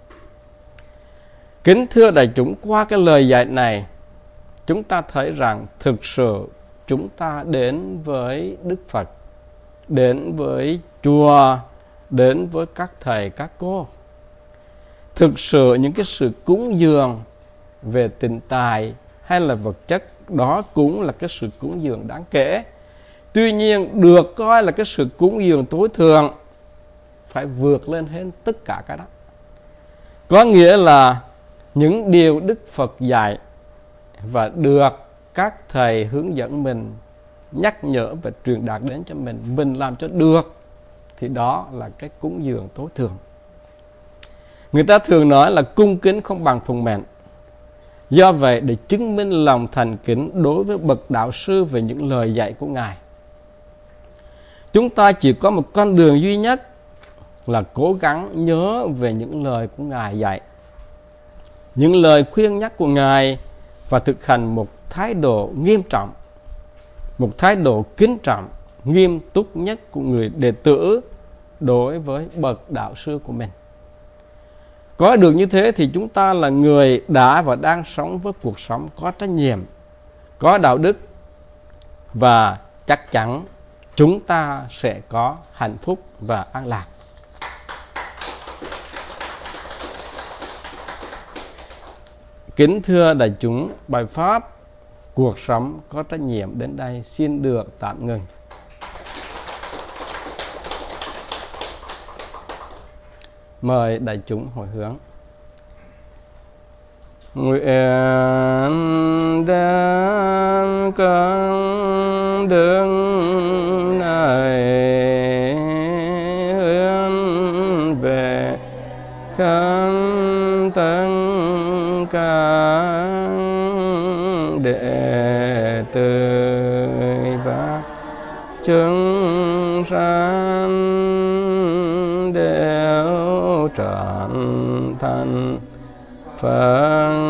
Speaker 1: Kính thưa đại chúng, qua cái lời dạy này, chúng ta thấy rằng thực sự chúng ta đến với Đức Phật, đến với chùa, đến với các thầy các cô, thực sự những cái sự cúng dường về tình tài hay là vật chất đó cũng là cái sự cúng dường đáng kể. Tuy nhiên được coi là cái sự cúng dường tối thượng phải vượt lên hết tất cả cái đó. Có nghĩa là những điều Đức Phật dạy và được các thầy hướng dẫn mình, nhắc nhở và truyền đạt đến cho mình làm cho được, thì đó là cái cúng dường tối thượng. Người ta thường nói là cung kính không bằng phụng mệnh. Do vậy, để chứng minh lòng thành kính đối với bậc đạo sư về những lời dạy của Ngài, chúng ta chỉ có một con đường duy nhất là cố gắng nhớ về những lời của Ngài dạy, những lời khuyên nhắc của Ngài, và thực hành một thái độ nghiêm trọng, một thái độ kính trọng, nghiêm túc nhất của người đệ tử đối với bậc đạo sư của mình. Có được như thế thì chúng ta là người đã và đang sống với cuộc sống có trách nhiệm, có đạo đức, và chắc chắn chúng ta sẽ có hạnh phúc và an lạc. Kính thưa đại chúng, bài pháp cuộc sống có trách nhiệm đến đây xin được tạm ngừng. Mời đại chúng hồi hướng. Nguyện đem con đường này hướng về khắp tất cả đệ tử và chúng sanh đều trọn thành Phật